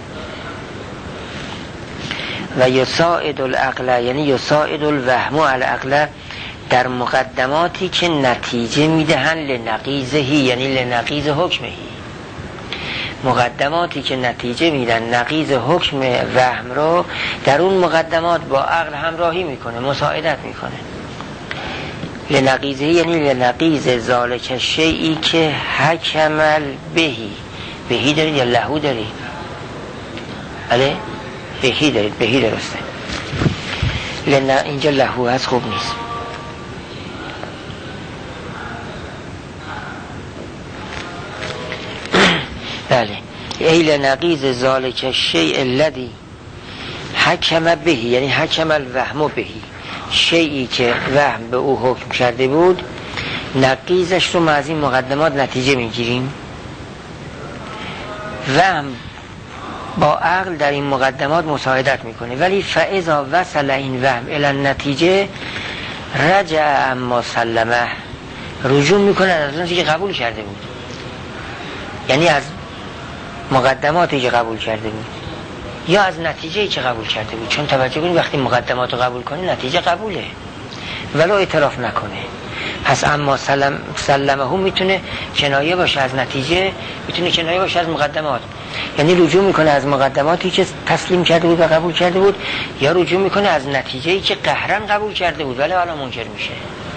و یساعد العقل، یعنی یساعد الوهم علی العقل، در مقدماتی که نتیجه میدهن لنقیضهی، یعنی لنقیض حکمهی. مقدماتی که نتیجه میدن نقیض حکم وهم رو، در اون مقدمات با عقل همراهی میکنه، مساعدت میکنه. لنقیضهی یعنی لنقیض ذالک شیئی که حکم بهی. بهی دارید یا لهو دارید؟ بله بهی دارید، بهی درسته. اینجا لهو هست، خوب نیست. بله. ایل نقیض ذالک الشیء الذی حکم بهی، یعنی حکم الوهم بهی، شیئی که وهم به او حکم کرده بود، نقیضش رو ما از این مقدمات نتیجه میگیریم. وهم با عقل در این مقدمات مساعدت میکنه، ولی فاذا وصل این وهم الی النتیجه رجع اما سلمه، رجوع میکنه از اون چیزی که قبول کرده بود، یعنی از مقدماتی که قبول کرده بود یا از نتیجه‌ای که قبول کرده بود. چون توجه کنید وقتی مقدمات رو قبول کنی نتیجه قبوله ولو اعتراف نکنه. پس اما سلمه میتونه کنایه باشه از نتیجه، میتونه کنایه باشه از مقدمات، یعنی رجوع میکنه از مقدماتی که تسلیم کرده بود و قبول کرده بود، یا رجوع میکنه از نتیجه‌ای که قهرن قبول کرده بود ولی حالا منکر میشه.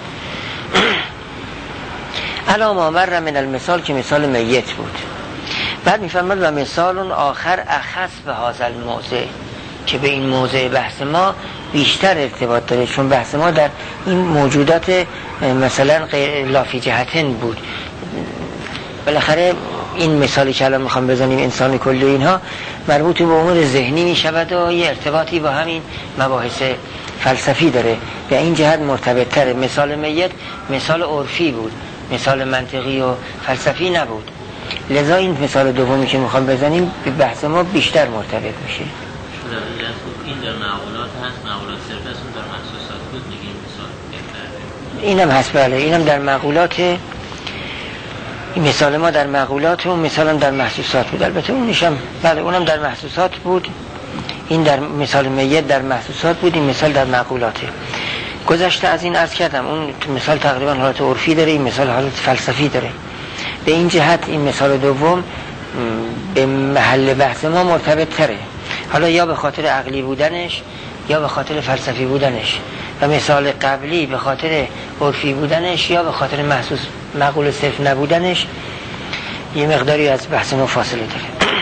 الا ما مر من المثال، که مثال میت بود. بعد میفرماد و مثال آخر اخص به هذا الموضع، که به این موضع بحث ما بیشتر ارتباط داره، چون بحث ما در این موجودات مثلا لافی جهتن بود. بالاخره این مثالی که الان میخوام بزنیم انسان کلی اینها مربوط به امور ذهنی میشود و یه ارتباطی با همین مباحث فلسفی داره، به این جهت مرتبط تره. مثال میت مثال عرفی بود، مثال منطقی و فلسفی نبود، لذا این مثال دومی که میخوام بزنیم به بحث ما بیشتر مرتبط میشه. این در معقولات هست، معقولات صرف است، در محسوسات بود میگیم مثال بهتره. اینم هست، بله، اینم در معقولات، این مثال ما در معقولات و مثالم در محسوسات بود. البته اونشم بله اونم در محسوسات بود، این در مثال میت در محسوسات بود، این مثال در معقولاته. گذشته از این عرض کردم اون مثال تقریبا حالت عرفی داره، این مثال حالت فلسفی داره. به این جهت این مثال دوم به محل بحث ما مرتبط تره، حالا یا به خاطر عقلی بودنش یا به خاطر فلسفی بودنش، و مثال قبلی به خاطر عرفی بودنش یا به خاطر محسوس معقول صرف نبودنش یه مقداری از بحث ما فاصله داره.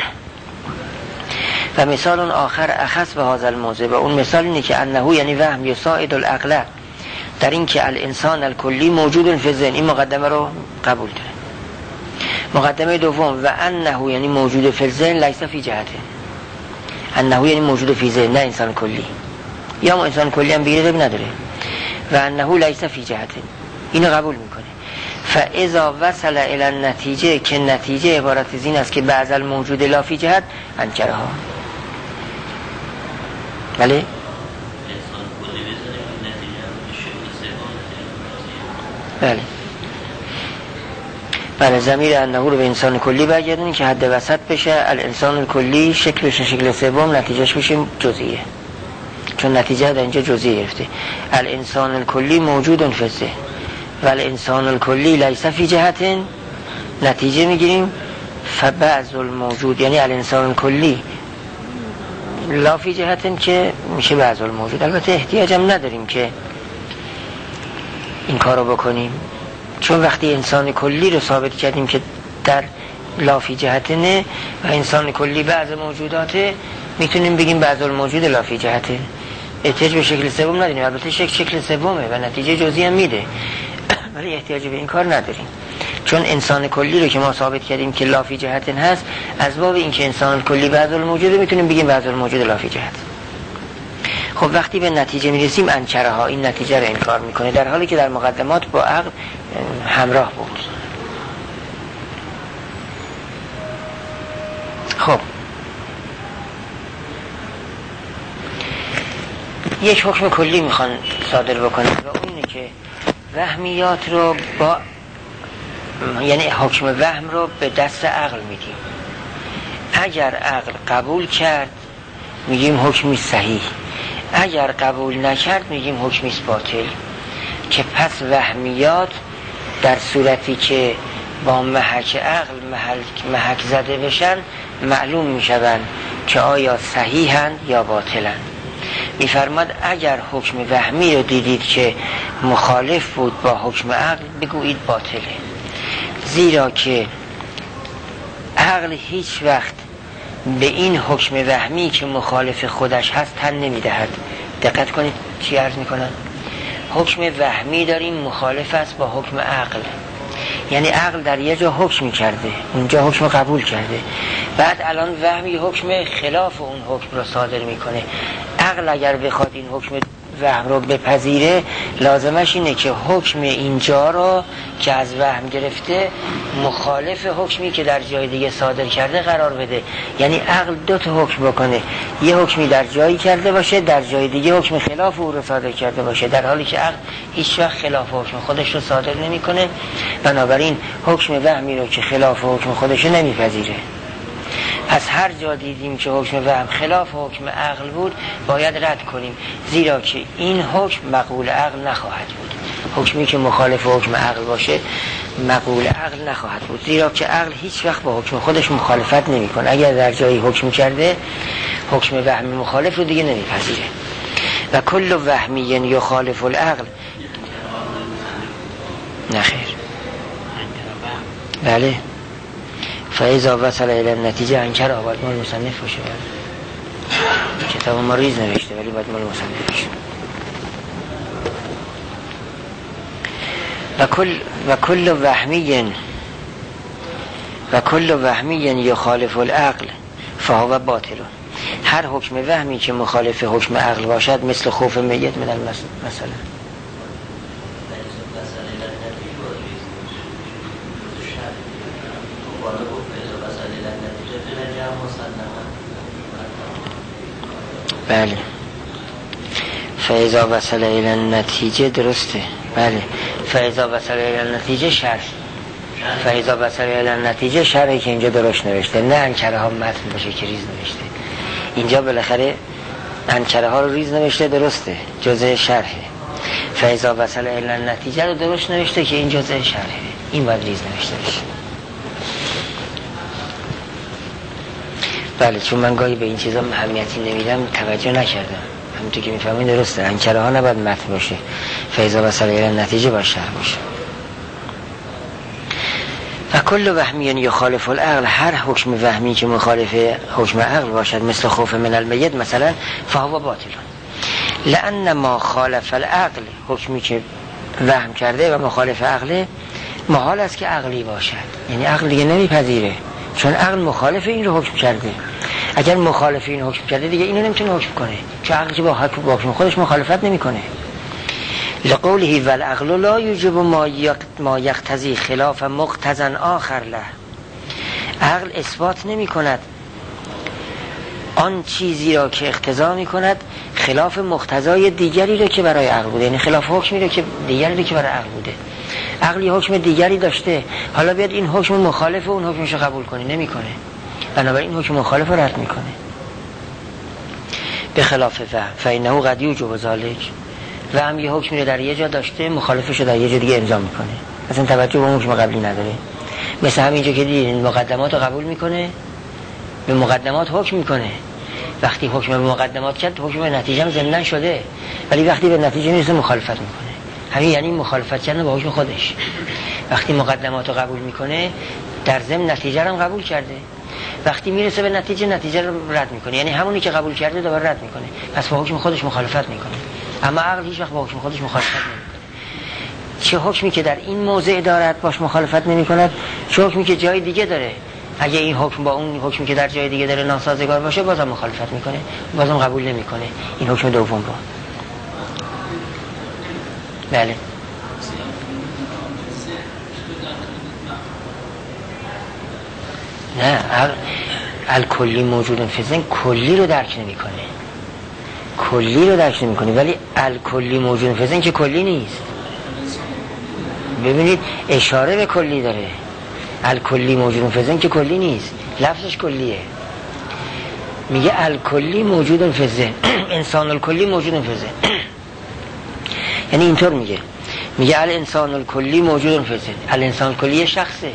و مثال آخر اخص به هذا الموضع، و اون مثال اینه که انه یعنی وهم یساعد العقل، در این که الانسان الکلی موجود فی الذهن، این مقدمه رو قبول داره. مقدمه دوم و انه یعنی موجود فی الذهن لیس فی جهته، انه یعنی موجود فی ذهن نه انسان کلی، یا ما انسان کلی هم بگیره نداره، و انه لیس فی جهته اینو قبول میکنه. فاذا وصل الى النتیجه، که نتیجه عبارت از این است که بعض الموجود لا فی جهت انکرها. بله انسان کلی بزنیم نتیجه به شکل سوم. بله بله، ضمیر انه رو به انسان کلی برگردونیم که حد وسط بشه، الانسان کلی شکل بشه شکل سوم، نتیجهش بشه جزئیه، چون نتیجه در اینجا جزئیه گرفته. الانسان کلی موجود فی الذهن و الانسان کلی لیس فی جهت، نتیجه میگیریم فبعض الموجود یعنی الانسان کلی لا فی جهت، که میشه بعض الموجود. البته احتیاجم نداریم که این کارو بکنیم، چون وقتی انسان کلی رو ثابت کردیم که در لافی جهته نه و انسان کلی بعض موجوداته، میتونیم بگیم بعض الموجود لافی جهته، احتیاج به شکل سوم نداریم. البته شکل سومه و نتیجه جزئی هم میده، ولی احتیاج به این کار نداریم، چون انسان کلی رو که ما ثابت کردیم که لافی جهته هست، از باب این که انسان کلی بعض الموجوده میتونیم بگیم بعض الموجود لافی جهت. خب وقتی به نتیجه میرسیم انکرها، این نتیجه رو انکار میکنه، در حالی که در مقدمات با عقل همراه بود. خب یک حکم کلی میخوان صادر بکنه و اون اینه که وهمیات رو با یعنی حکم وهم رو به دست عقل میدیم. اگر عقل قبول کرد میگیم حکمی صحیح، اگر قبول نکرد میگیم حکمی باطل. که پس وهمیات در صورتی که با محک عقل محک زده بشن معلوم میشوند که آیا صحیحند یا باطلند. میفرماد اگر حکم وهمی رو دیدید که مخالف بود با حکم عقل بگویید باطله، زیرا که عقل هیچ وقت به این حکم وهمی که مخالف خودش هست تن نمیدهد. دقت کنید چی عرض میکنن. حکم وهمی داریم مخالف است با حکم عقل، یعنی عقل در یه جا حکم کرده، اونجا حکم قبول کرده، بعد الان وهمی حکم خلاف اون حکم رو صادر میکنه. عقل اگر بخواد این حکم وهم رو بپذیره لازمش اینه که حکم اینجا رو که از وهم گرفته مخالف حکمی که در جای دیگه صادر کرده قرار بده. یعنی عقل دو تا حکم بکنه، یه حکمی در جایی کرده باشه، در جای دیگه حکم خلاف او رو صادر کرده باشه، در حالی که عقل هیچ وقت خلاف حکم خودش رو صادر نمیکنه. بنابراین حکم وهمی رو که خلاف حکم خودش رو نمیپذیره. پس هر جا دیدیم که حکم وهم خلاف حکم عقل بود باید رد کنیم، زیرا که این حکم مقبول عقل نخواهد بود. حکمی که مخالف حکم عقل باشه مقبول عقل نخواهد بود، زیرا که عقل هیچ وقت با حکم خودش مخالفت نمیکنه. اگر در جایی حکم کرده حکم وهمی مخالف رو دیگه نمیپذیره. و کل وهمی یخالف العقل. نخیر. بله. فاذا وصل الى النتیجه انکر باید مال مصنف باشه. کتاب ما ریز نوشته ولی باید مال مصنف باشه. و کل وهمی یخالف العقل فهو باطل. هر حکم وهمی که مخالف حکم عقل باشد مثل خوف میت من مثلا. بله. فاذا وصل الى النتیجه درسته. بله. فاذا وصل الى النتیجه شرح. فاذا وصل الى النتیجه شرحی که اینجا درست نوشته، نه انکره ها متن باشه که ریز نوشته. اینجا بالاخره انکره ها رو ریز نوشته، درسته، جزء شرحه. فاذا وصل الى النتیجه رو درست نوشته که این جزء شرحه، این باید ریز نوشته بشه. بله، چون من گاهی به این چیزا اهمیتی نمیدم توجه نکردم. همونطور که میفهمین درسته، انکره ها نباید متن باشه، فاذا وصل الى النتیجه باید شرح باشه. و کل وهمی یخالف العقل. هر حکم وهمی که مخالف حکم عقل باشد مثل خوف من المیت مثلا فهو باطل. لان ما خالف العقل، حکمی که وهم کرده و مخالف عقل محال است که عقلی باشد، یعنی عقل دیگه نمیپذیره، چون عقل مخالف این رو حکم کرده. اگر مخالف این حکم کرده دیگه اینو نمیتونه حکم کنه، چون عقل که با حکم خودش مخالفت نمیکنه. لقوله والعقل لا یوجب ما یقتضی خلاف مقتضی آخر له. عقل اثبات نمی کند آن چیزی را که اقتضا می کند خلاف مقتضای دیگری را که برای عقل بوده، یعنی خلاف حکمی را که دیگری را که برای عقل بوده. عقلی حکم دیگری داشته، حالا بیاد این حکم مخالف اون حکمش رو قبول کنه، نمیکنه. بنابراین این حکم مخالف رو رد میکنه. به خلاف فإنه قد یوجب ذلک. و هم یه حکمی رو در یه جا داشته، مخالفش رو در یه جا دیگه امضا میکنه، اصلا توجه به اون حکم قبلی نداره. مثل همینجا که دیدین مقدمات رو قبول میکنه، به مقدمات حکم میکنه. وقتی حکم به مقدمات کرد حکم به نتیجه هم ضمناً شده، ولی وقتی به نتیجه میرسه مخالفت میکنه. همین یعنی مخالفت کردن با حکم خودش. وقتی مقدمات رو قبول میکنه در ضمن نتیجه رو هم قبول کرده، وقتی میرسه به نتیجه رو رد میکنه، یعنی همونی که قبول کرده دوباره رد میکنه، پس با حکم خودش مخالفت میکنه. اما عقل هیچ وقت با حکم خودش مخالفت نمیکنه. چه حکمی که در این موضع دارد باش مخالفت نمیکند، چه حکمی که جای دیگه داره، اگه این حکم با اون حکمی که در جای دیگه داره ناسازگار باشه بازم مخالفت میکنه، بازم قبول نمیکنه این حکم دوم رو. بله. نه، الکلی موجود فی ذهن کلی رو درک نمیکنه، کلی رو درک نمیکنه، ولی الکلی موجود فی ذهن که کلی نیست. ببینید اشاره به کلی داره. الکلی موجود فی ذهن که کلی نیست، لفظش کلیه. میگه الکلی موجود فی ذهن، انسان الکلی موجود فی ذهن. یعنی اینطور میگه الانسان الکلی موجود فی ذهن. الانسان الکلی شخصه،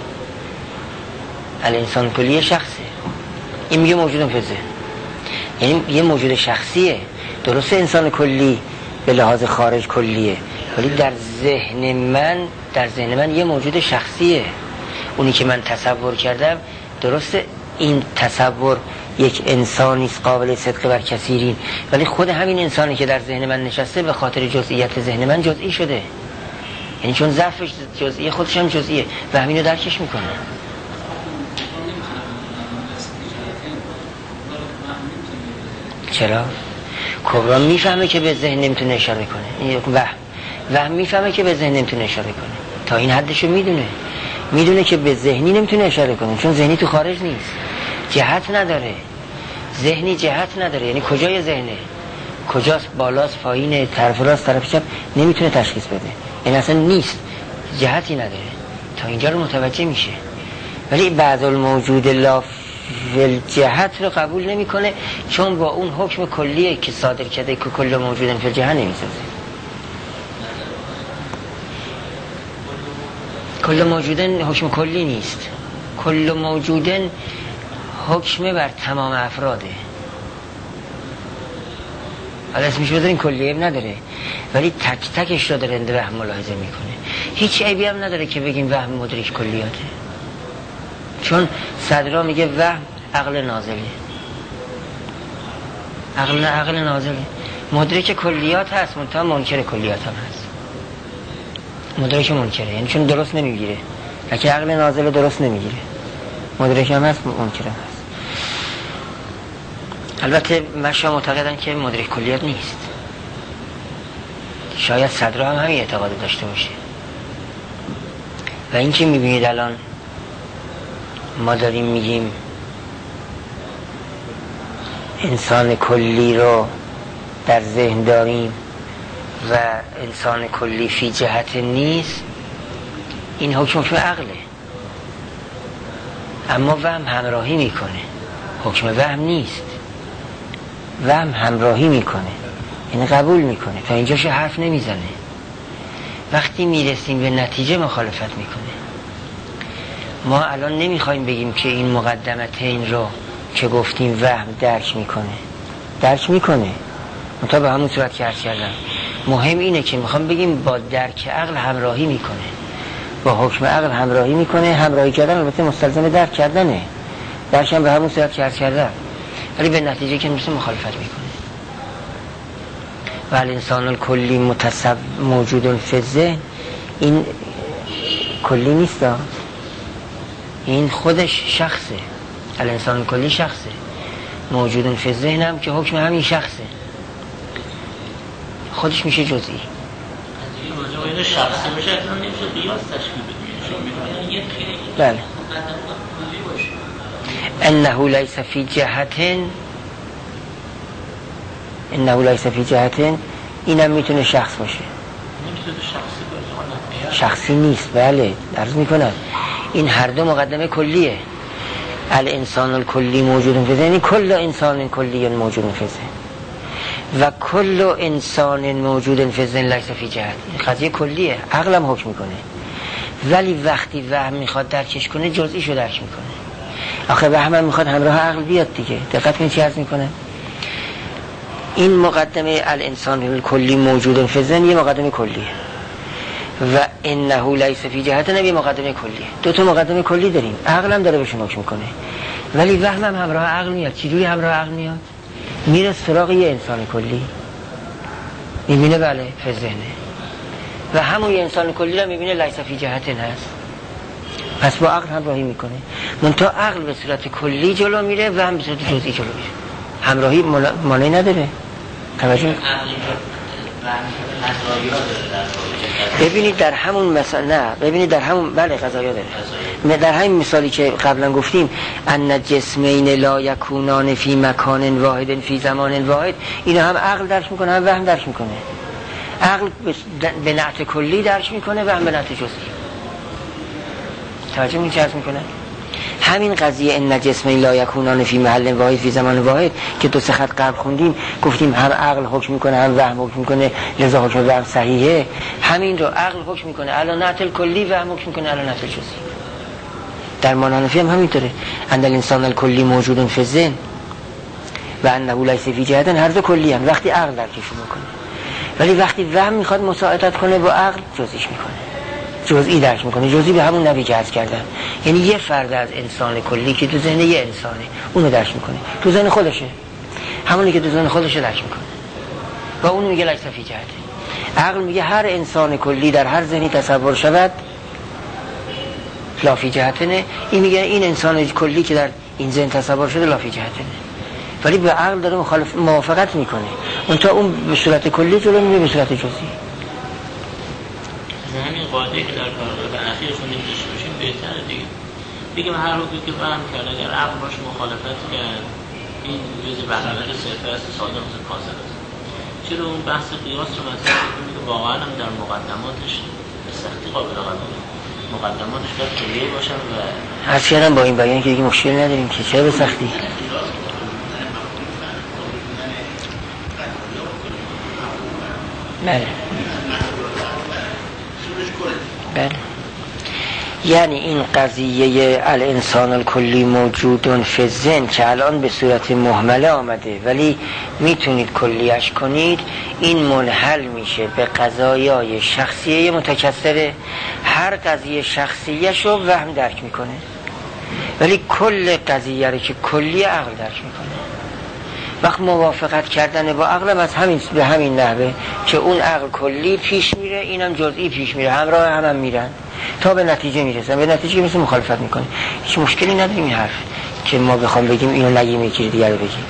الانسان کلی شخصه. این میگه موجود فی ذهن، یعنی یه موجود شخصیه. درسته انسان کلی به لحاظ خارج کلیه، ولی در ذهن من یه موجود شخصیه. اونی که من تصور کردم، درسته این تصور یک انسانی است قابل صدق بر کثیرین، ولی خود همین انسانی که در ذهن من نشسته به خاطر جزئیات ذهن من جزئی شده. یعنی چون ظرفش جزئیه خودش هم جزئیه و همینو درکش میکنه. چرا؟ کبرا میفهمه که به ذهن نمیتونه اشاره کنه، این وهم میفهمه که به ذهن نمیتونه اشاره کنه، تا این حدشو میدونه که به ذهنی نمیتونه اشاره کنه، چون ذهنی تو خارج نیست، جهت نداره، ذهنی جهت نداره. یعنی کجای ذهنه، کجاست، بالاست، پایینه، طرف راست، طرف چپ، نمیتونه تشخیص بده، این اصلا نیست، جهتی نداره. تا اینجا رو متوجه میشه. ولی بعض الموجود لا جهت رو قبول نمیکنه، چون با اون حکم کلیه که صادر کرده که کل موجود فی الجهت نمیسازه. کل موجودن حکم کلی نیست، کل موجودن حکم بر تمام افراده. حالا اسمش بذارین کلیه نداره، ولی تک تکش رو داره وهم ملاحظه میکنه. هیچ عیبی هم نداره که بگیم وهم مدرک کلیاته، چون صدرا میگه وهم عقل نازله، عقل نازله، مدرک کلیات هست، منتها منکر کلیات هم هست. مدرک منکره، یعنی چون درست نمیگیره، لکه عقل نازله درست نمیگیره، مدرک هم هست، منکر هم هست. البته مشا معتقدن که مدرک کلیات نیست، شاید صدرا هم همین اعتقاد داشته باشه. و این که میبینید الان ما داریم میگیم انسان کلی رو در ذهن داریم و انسان کلی فی جهت نیست، این حکم عقله، اما وهم همراهی میکنه، حکم وهم نیست، وهم همراهی میکنه، یعنی قبول میکنه، تا اینجاش حرف نمیزنه. وقتی میرسیم به نتیجه مخالفت میکنه. ما الان نمیخوایم بگیم که این مقدمتین رو که گفتیم وهم درک میکنه منتها به همون صورت که عرض کردم. مهم اینه که میخوام بگیم با درک عقل همراهی میکنه، با حکم عقل همراهی میکنه. همراهی کردن البته مستلزم درک کردنه، درک هم به همون صورت که عرض کردم، ولی به نتیجه که میرسه مخالفت میکنه. و الانسان الکلی موجود فی الذهن، این کلی نیست، این خودش شخصه. الانسان الکلی شخصه، موجود فی الذهن هم که حکم همین شخصه، خودش میشه جزئی. این شخصی میشه، اصلا نمیشه قیاس تشکیل بده. بله. انه لیس فی جهت، اینم میتونه شخص باشه، شخصی نیست. بله عرض میکنم این هر دو مقدمه کلیه. الانسان الکلی موجود فی الذهن، کل انسان کلی موجود فی الذهن و کل انسان موجود فی الذهن لیس فی جهت، قضیه کلیه، عقلم حکم میکنه. ولی وقتی وهم میخواد درکش کنه جزئیشو درک میکنه. آخه وهم هم میخواد همراه عقل بیاد دیگه. دقت کنید چی عرض میکنه. این مقدمه الانسان الکلی موجود فی الذهن یه مقدمه کلیه و انه لیس فی جهت هم یه مقدمه کلیه. دو تا مقدمه کلی داریم، عقل هم داره بهشون حکم میکنه، ولی وهم هم همراه عقل میاد. چجوری همراه عقل میاد؟ میره سراغ یه انسان کلی، میبینه بله فی الذهن، و همون یه انسان کلی رو میبینه لیس فی جهت هست، پس با عقل همراهی میکنه. منتها عقل به صورت کلی جلو میره و هم به صورت جزئی جلو میره، همراهی مانعی نداره. توجه ببینید در همون مثلا ببینید در همون بله قضایا داره. در همین مثالی که قبلا گفتیم ان جسمین لا یکونان فی مکان واحد فی زمان واحد، اینا هم عقل درک میکنه هم وهم درک میکنه. عقل به نعت کلی درک میکنه و هم به نعت جزئی. توجه می چرت میکنه. همین قضیه ان جسمین لا یکونان فی محل واحد فی زمان واحد که دو سه خط قبل خوندیم، گفتیم هم عقل حکم میکنه هم وهم حکم میکنه، لذا حکم وهم صحیحه. همین رو عقل حکم میکنه علی نعت کلی، وهم حکم میکنه علی نعت جزئی. در مانحنفی هم همینطوره، ان الانسان الکلی موجود فی الذهن و انه لیس فی جهت، هر دو کلی هم وقتی عقل درکشون میکنه. ولی وقتی وهم میخواد مساعدت کنه با عقل جزئیش میکنه، جزئی درک میکنه. جزئی به همون نوی که عرض کردم، یعنی یه فرد از انسان کلی که تو ذهن یه انسانه اونو درک میکنه، تو ذهن خودشه، همونی که تو ذهن خودشه درک میکنه و اونو میگه لیس فی جهت. عقل میگه هر انسان کلی در هر ذهنی تصور شود لافی جهتنه، این میگه این انسان کلی که در این ذهن تصور شده لافی جهتنه، ولی به عقل داره موافقت میکنه. اون تا اون به صورت کلی جلو میره به صورت جزئی. همین قاعده که در پاراگراف اخیرشون نمیشه باشیم بهتره دیگه. بگم هر حکمی که فهم کرد اگر عقل باش مخالفت کرد این جز بغلت صرفه است، صادق است، کاذب است. چرا اون بحث قیاس رو مطرح می‌کنه که واقعا هم در مقدماتش به سختی قابل قبوله. مقدماتش باید کلیه باشن و هر چیزی با این بیان که دیگه مشکل نداریم که چرا به سختی. بله بله، یعنی این قضیه الانسان الکلی موجودون فی الذهن که الان به صورت مهمله آمده ولی میتونید کلیش کنید، این منحل میشه به قضایای شخصیه متکثره. هر قضیه شخصیه شو وهم درک میکنه ولی کل قضیه رو که کلی عقل درک میکنه. وقت موافقت کردن با عقل از همین به همین نحوه که اون عقل کلی پیش میره اینم جزئی پیش میره، همراه هم میرن تا به نتیجه میرسن. به نتیجه که مثل مخالفت میکنه. هیچ مشکلی نداریم این حرف که ما بخوام بگیم اینو نگیم یکی دیگر رو بگیم.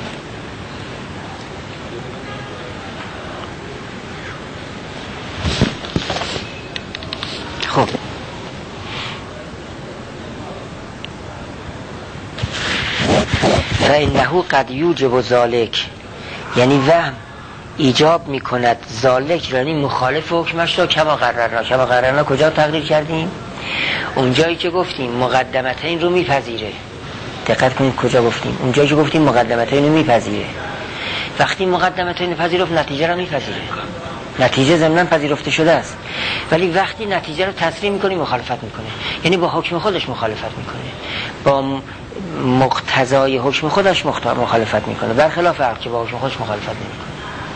خب فإنه قد یوجب ذلک، یعنی وهم ایجاب میکند ذلک، یعنی مخالف حکمش را کما قررنا کجا تقریر کردیم؟ اونجایی که گفتیم مقدمتین رو میپذیره. دقت کنید کجا گفتیم؟ اونجایی که گفتیم مقدمتین رو میپذیره. وقتی مقدمتین پذیرفت نتیجه رو میپذیره. نتیجه ضمناً پذیرفته شده است، ولی وقتی نتیجه رو تصریح میکنی مخالفت میکنه، یعنی با حکم خودش مخالفت میکنه، با مقتضای حکم خودش مخالفت میکنه، برخلاف عقل که با حکم خودش مخالفت نمیکنه.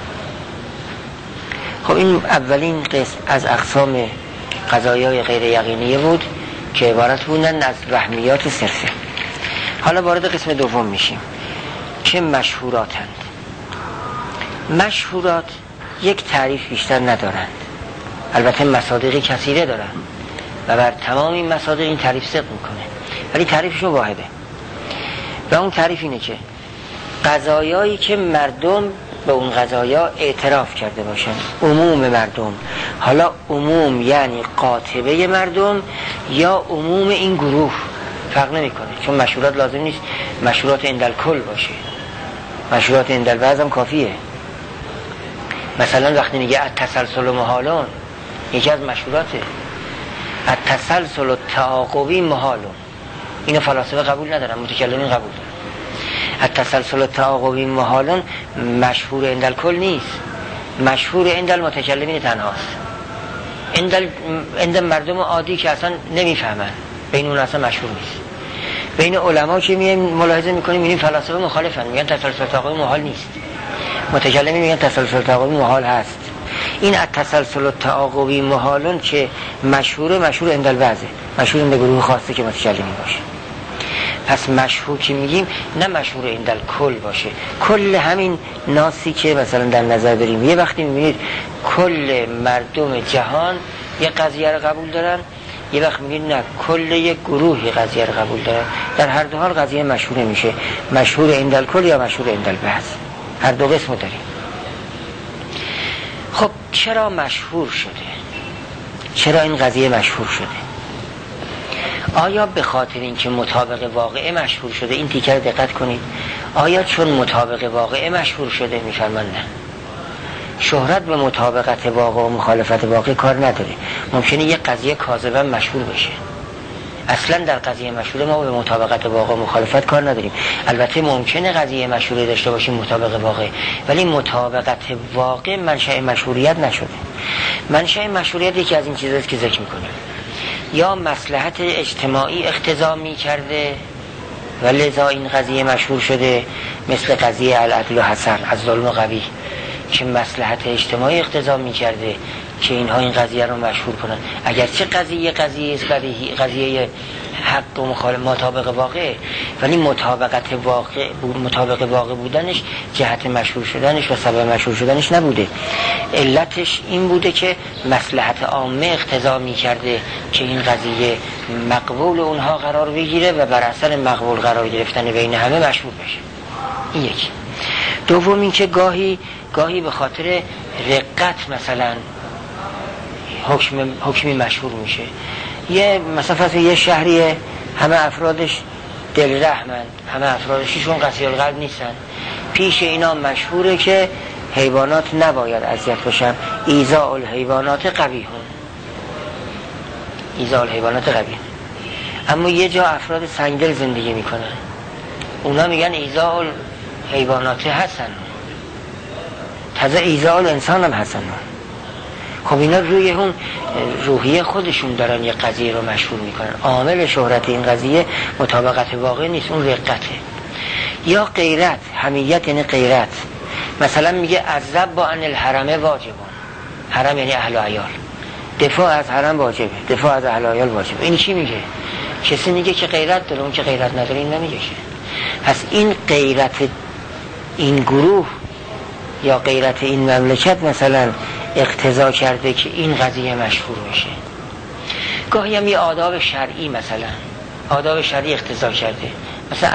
خب این اولین قسم از اقسام قضایای غیر یقینیه بود که عبارت بودن از وهمیات صرفه. حالا وارد قسم دوم میشیم که مشهوراتند. مشهورات یک تعریف بیشتر ندارند، البته مصادیقی کثیره دارند و بر تمام این مصادیق این تعریف صدق میکنه، ولی تعریفشون واحده و اون تعریف اینه که قضایایی که مردم به اون قضایا اعتراف کرده باشن، عموم مردم، حالا عموم یعنی قاطبه مردم یا عموم این گروه فرق نمیکنه، چون مشهورات لازم نیست مشهورات اندل کل باشه، مشهورات اندل بعض هم کافیه. مثلا وقتی میگه التسلسل محالون، یکی از مشهوراته التسلسل التعاقبی محالون، اینو فلاسفه قبول ندارن، متکلمین قبول دارن. التسلسل التعاقبی محالون مشهور اندل کل نیست، مشهور اندل متکلمین تنهاست. اندل مردم عادی که اصلا نمیفهمن، بین اون اصلا مشهور نیست. بین علما که میایم ملاحظه میکنیم میبینیم فلاسفه مخالفن، میگن تسلسل التعاقبی محال نیست، متکلمین میگن تسلسل التعاقبی محال هست. این التسلسل التعاقبی محالون که مشهور اندل بعضه، مشهور اندل گروه خاصه که متکلمین باشه. پس مشهور که میگیم نه مشهور اندل کل باشه، کل همین ناسی که مثلا در نظر داریم. یه وقتی میبینید کل مردم جهان یه قضیه رو قبول دارن، یه وقت میگید نه کل یک گروهی قضیه رو قبول دارن. در هر دو حال قضیه مشهور میشه، مشهور اندل کل یا مشهور اندل بعض، هر دو قسم داریم. خب چرا مشهور شده؟ چرا این قضیه مشهور شده؟ آیا به خاطر اینکه مطابق واقعه مشهور شده؟ این تیکه رو دقت کنید. آیا چون مطابق واقعه مشهور شده؟ میفرمان نه. شهرت به مطابقت واقع و مخالفت واقع کار نداره. ممکنه یک قضیه کاذبا مشهور بشه. اصلا در قضیه مشهور ما به مطابقت واقع و مخالفت کار نداریم. البته ممکنه قضیه مشهور داشته باشیم مطابق واقع، ولی مطابقت واقع منشأ مشهوریت نشده. منشأ مشهوریت یکی از این چیزاست که ذکر می‌کنیم. یا مصلحت اجتماعی اقتضا می‌کرده و لذا این قضیه مشهور شده، مثل قضیه العدل و حسن از ظلم و قبیح که مصلحت اجتماعی اقتضا می‌کرده که اینها این قضیه رو مشهور کنن. اگرچه قضیه قضیه حق و مطابق واقع، ولی مطابق واقع بودنش جهت مشهور شدنش و سبب مشهور شدنش نبوده. علتش این بوده که مصلحت عامه اقتضا می‌کرده که این قضیه مقبول اونها قرار بگیره و بر اثر مقبول قرار گرفتن بین همه مشهور بشه. این یکی. دوم این که گاهی به خاطر رقت مثلا حکمی مشهور میشه. مثلا یه شهریه همه افرادش دل رحمند، همه افرادششون قسی القلب نیستن، پیش اینا مشهوره که حیوانات نباید اذیت باشن، ایذاء الحیوانات قبیح. اما یه جا افراد سنگدل زندگی میکنن، اونا میگن ایذاء الحیوانات حسن، تازه ایذاء الانسان هم حسن. خب اینا روی اون روحیه خودشون دارن یه قضیه رو مشهور میکنن. عامل شهرت این قضیه مطابقت واقع نیست، اون رقته. یا غیرت، حمیت یعنی غیرت. مثلا میگه الذب عن الحرم واجب، حرم یعنی اهل و عیال، دفاع از حرم واجبه، دفاع از اهل و عیال واجبه. این چی میگه؟ کسی میگه که غیرت داره، اون که غیرت نداره این نمیگه. پس این غیرت این گروه یا غیرت این مملکت مثلا اقتضا کرده که این قضیه مشهور میشه. گاهی هم یه آداب شرعی، مثلا آداب شرعی اقتضا کرده، مثلا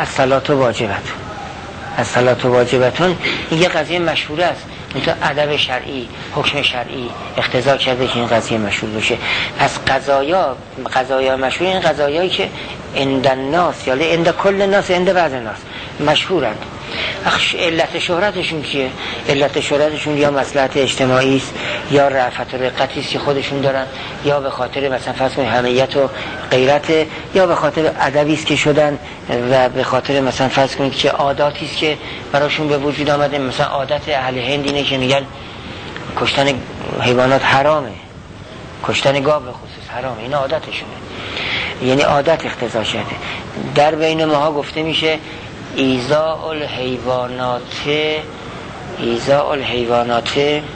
الصلاة واجبتون این یه قضیه مشهور است، مثلا ادب شرعی، حکم شرعی اقتضا کرده که این قضیه مشهور بشه. پس قضایا مشهور این قضایایی که عند الناس یا عند کل الناس، عند بعض الناس مشهورند. علت شهرتشون چیه؟ علت شهرتشون یا مصلحت اجتماعی است، یا رأفت و رقتی است که خودشون دارن، یا به خاطر مثلا فرض کنید حمیت و غیرت، یا به خاطر ادبی است که شدن و به خاطر مثلا فرض کنید که عاداتی است که براشون به وجود آمده. مثلا عادت اهل هند اینه که میگن کشتن حیوانات حرامه، کشتن گاو به خصوص حرامه، این عادتشونه، یعنی عادت اقتضا شده. در بین ماها گفته میشه ایذاء الحیوانات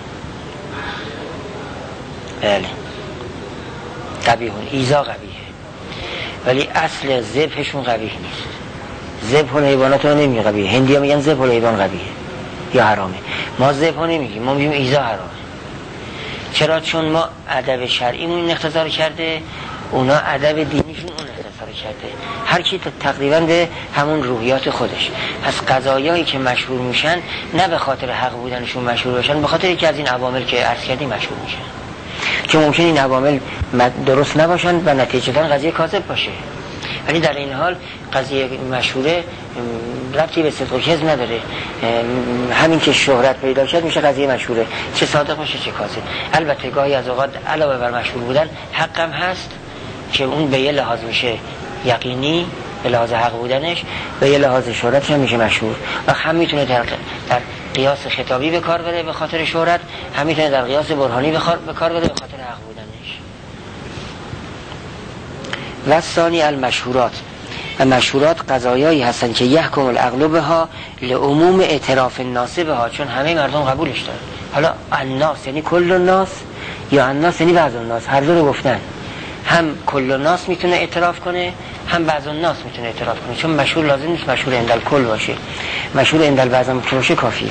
بله قبیحون، ایذا قبیحه، ولی اصل ذبحشون قبیح نیست. ذبح الحیوانات رو نمیگه قبیحه، هندی ها میگن ذبح الحیوان قبیحه یا حرامه، ما ذبح نمیگیم، ما میگیم ایذا حرامه. چرا؟ چون ما ادب شرعیمون این اقتضا کرده، اونا ادب دینیشون اون اقتضا کرده، هر کی تقریبا به همون روحیات خودش. پس قضایایی که مشهور میشن نه به خاطر حق بودنشون مشهور بشن، به خاطر یکی از این عوامل که عرض کردیم مشهور میشن، که ممکن این عوامل درست نباشن و نتیجتاً قضیه کاذب باشه. ولی در این حال قضیه مشهوره ربطی به صدق و کذب نداره، همین که شهرت پیدا کرد میشه قضیه مشهوره، چه صادق باشه چه کاذب. البته گاهی از اوقات علاوه بر مشهور بودن حقم هست که اون به یه لحاظ میشه یقینی، به لحاظ حق بودنش، به یه لحاظ شهرتش هم میشه مشهور. و هم میتونه در قیاس خطابی به کار بره به خاطر شهرت، هم میتونه در قیاس برهانی به کار بره به خاطر حق بودنش. و ثانی المشهورات، و مشهورات قضایایی هستن که یحکم العقل بها لعموم اعتراف الناس بها، چون همه مردم قبولش دارن. حالا الناس یعنی کل الناس یا الناس یعنی بعض الناس، هر دو رو گفتن. هم کل الناس میتونه اعتراف کنه، هم بعض الناس میتونه اعتراف کنه، چون مشهور لازم نیست مشهور عند الکل باشه، مشهور عند البعض هم باشه کافیه.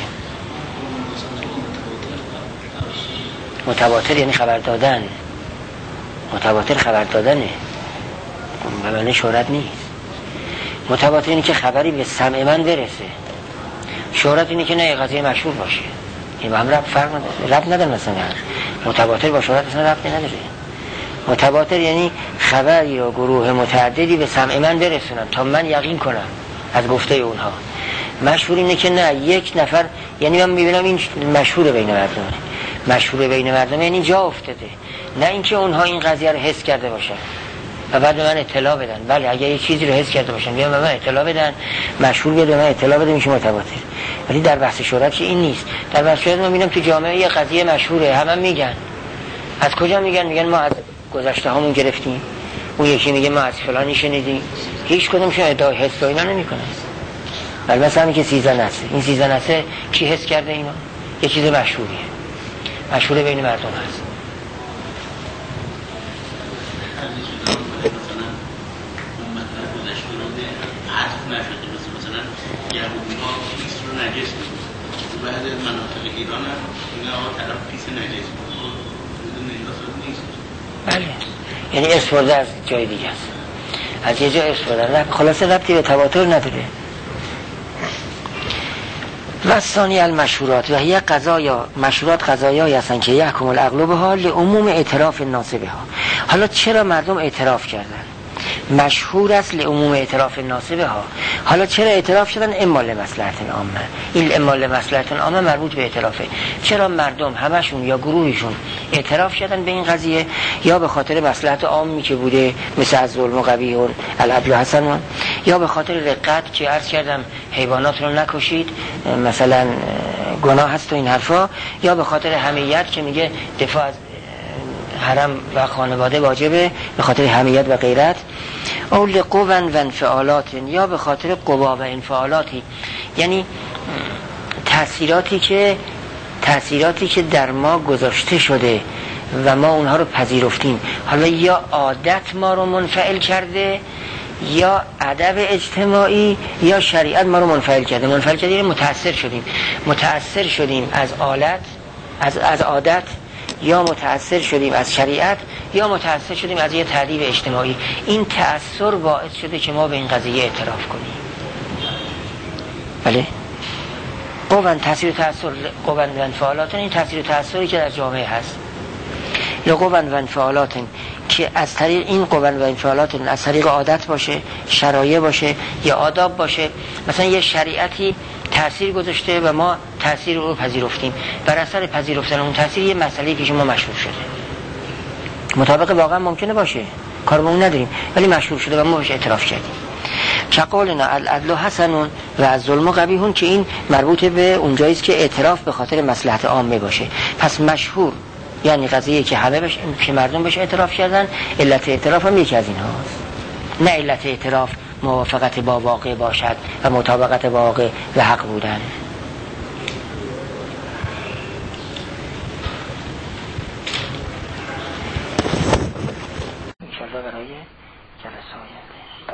متواتر یعنی خبر دادن، متواتر خبر دادنه، به معنی شهرت نیست. متواتر اینه که خبری به سمع من برسه، شهرت اینه که نه یه قضیه مشهور باشه. این با هم ربط نداره. مثلا متواتر با شهرت اصلا ربطی نداره. متواتر یعنی خبری رو گروه متعددی به سمع من برسونن تا من یقین کنم از گفته اونها. مشهور اینه که نه یک نفر، یعنی من میبینم این مشهور بین مردم، مشهور بین مردم یعنی جا افتاده، نه اینکه اونها این قضیه رو حس کرده باشن و بعد من اطلاع بدن. بله اگه یه چیزی رو حس کرده باشن بیان به من اطلاع بدن، مشهور بیاد به من اطلاع بده، میشه متواتر. ولی در بحث شهرت که این نیست. در بحث شهرت ما میبینم تو جامعه یه قضیه مشهوره، همه میگن. از کجا میگن؟ میگن ما از گذشته هامون گرفتیم، اون یکی میگه ما از فلانی شنیدیم. هیچ کدومشون ادعای حس و اینا نمیکنن. ولی مثلا که 13 نسل، این 13 نسل کی حس کرده اینا؟ یه چیز مشهوریه، مشهور بین مردم هست. نجس بود. بعد از مناطق ایران هم این آقا طرف پیس نجس بود. بله، یعنی استفاده از جای دیگه است، از یه جا استفاده. خلاصه ربطی به تواتر نداره. و ثانی المشهورات و هی قضایا، مشهورات قضایایی هستن که یحکم العقل بها لعموم اعتراف الناس بها. حالا چرا مردم اعتراف کردن؟ مشهور است لعموم اعتراف الناس بها. حالا چرا اعتراف شدن؟ اما لمصلحت عامه. این اما لمصلحت عامه مربوط به اعترافه. چرا مردم همشون یا گروهشون اعتراف شدن به این قضیه؟ یا به خاطر مصلحت عامی که بوده، مثل از ظلم و قبیح و العدل حسن، یا به خاطر رقت که عرض کردم حیوانات رو نکشید مثلا گناه هست و این حرفا، یا به خاطر حمیت که میگه دفاع از حرم و خانواده واجبه، به خاطر حمیت و غیرت، او لقوا و انفعالات، یا به خاطر قوا و انفعالاتی، یعنی تأثیراتی که در ما گذاشته شده و ما اونها رو پذیرفتیم. حالا یا عادت ما رو منفعل کرده، یا ادب اجتماعی، یا شریعت ما رو منفعل کرده. منفعل کرده یعنی متأثر شدیم از عادت، یا متأثر شدیم از شریعت، یا متأثر شدیم از یه تعدیب اجتماعی. این تأثیر باعث شده که ما به این قضیه اعتراف کنیم. بله، قوان تأثیر تأثیر، قوان و انفعالات، این تأثیر تأثیری که در جامعه هست. لقوان و انفعالات که از طریق این قوان و انفعالات از طریق عادت باشه، شرایع باشه، یا آداب باشه. مثلا یه شریعتی تأثیر گذاشته و ما تأثیر رو پذیرفتیم، بر اثر پذیرفتن اون تأثیر یه مسئله پیش ما مشهور شده. مطابق واقعا ممکنه باشه، کارمون نداریم، ولی مشهور شده و ما بهش اعتراف کردیم. چقولنا العدل حسن و از ظلم قبیح، که این مربوط به اونجاییست که اعتراف به خاطر مصلحت عامه باشه. پس مشهور یعنی قضیه که که مردم بهش اعتراف کردن. علت اعتراف هم یکی از این هاست. نه علت اعتراف موافقت با واقع باشد و مطابقت با واقع و حق بودن. انشاءالله برای جلسه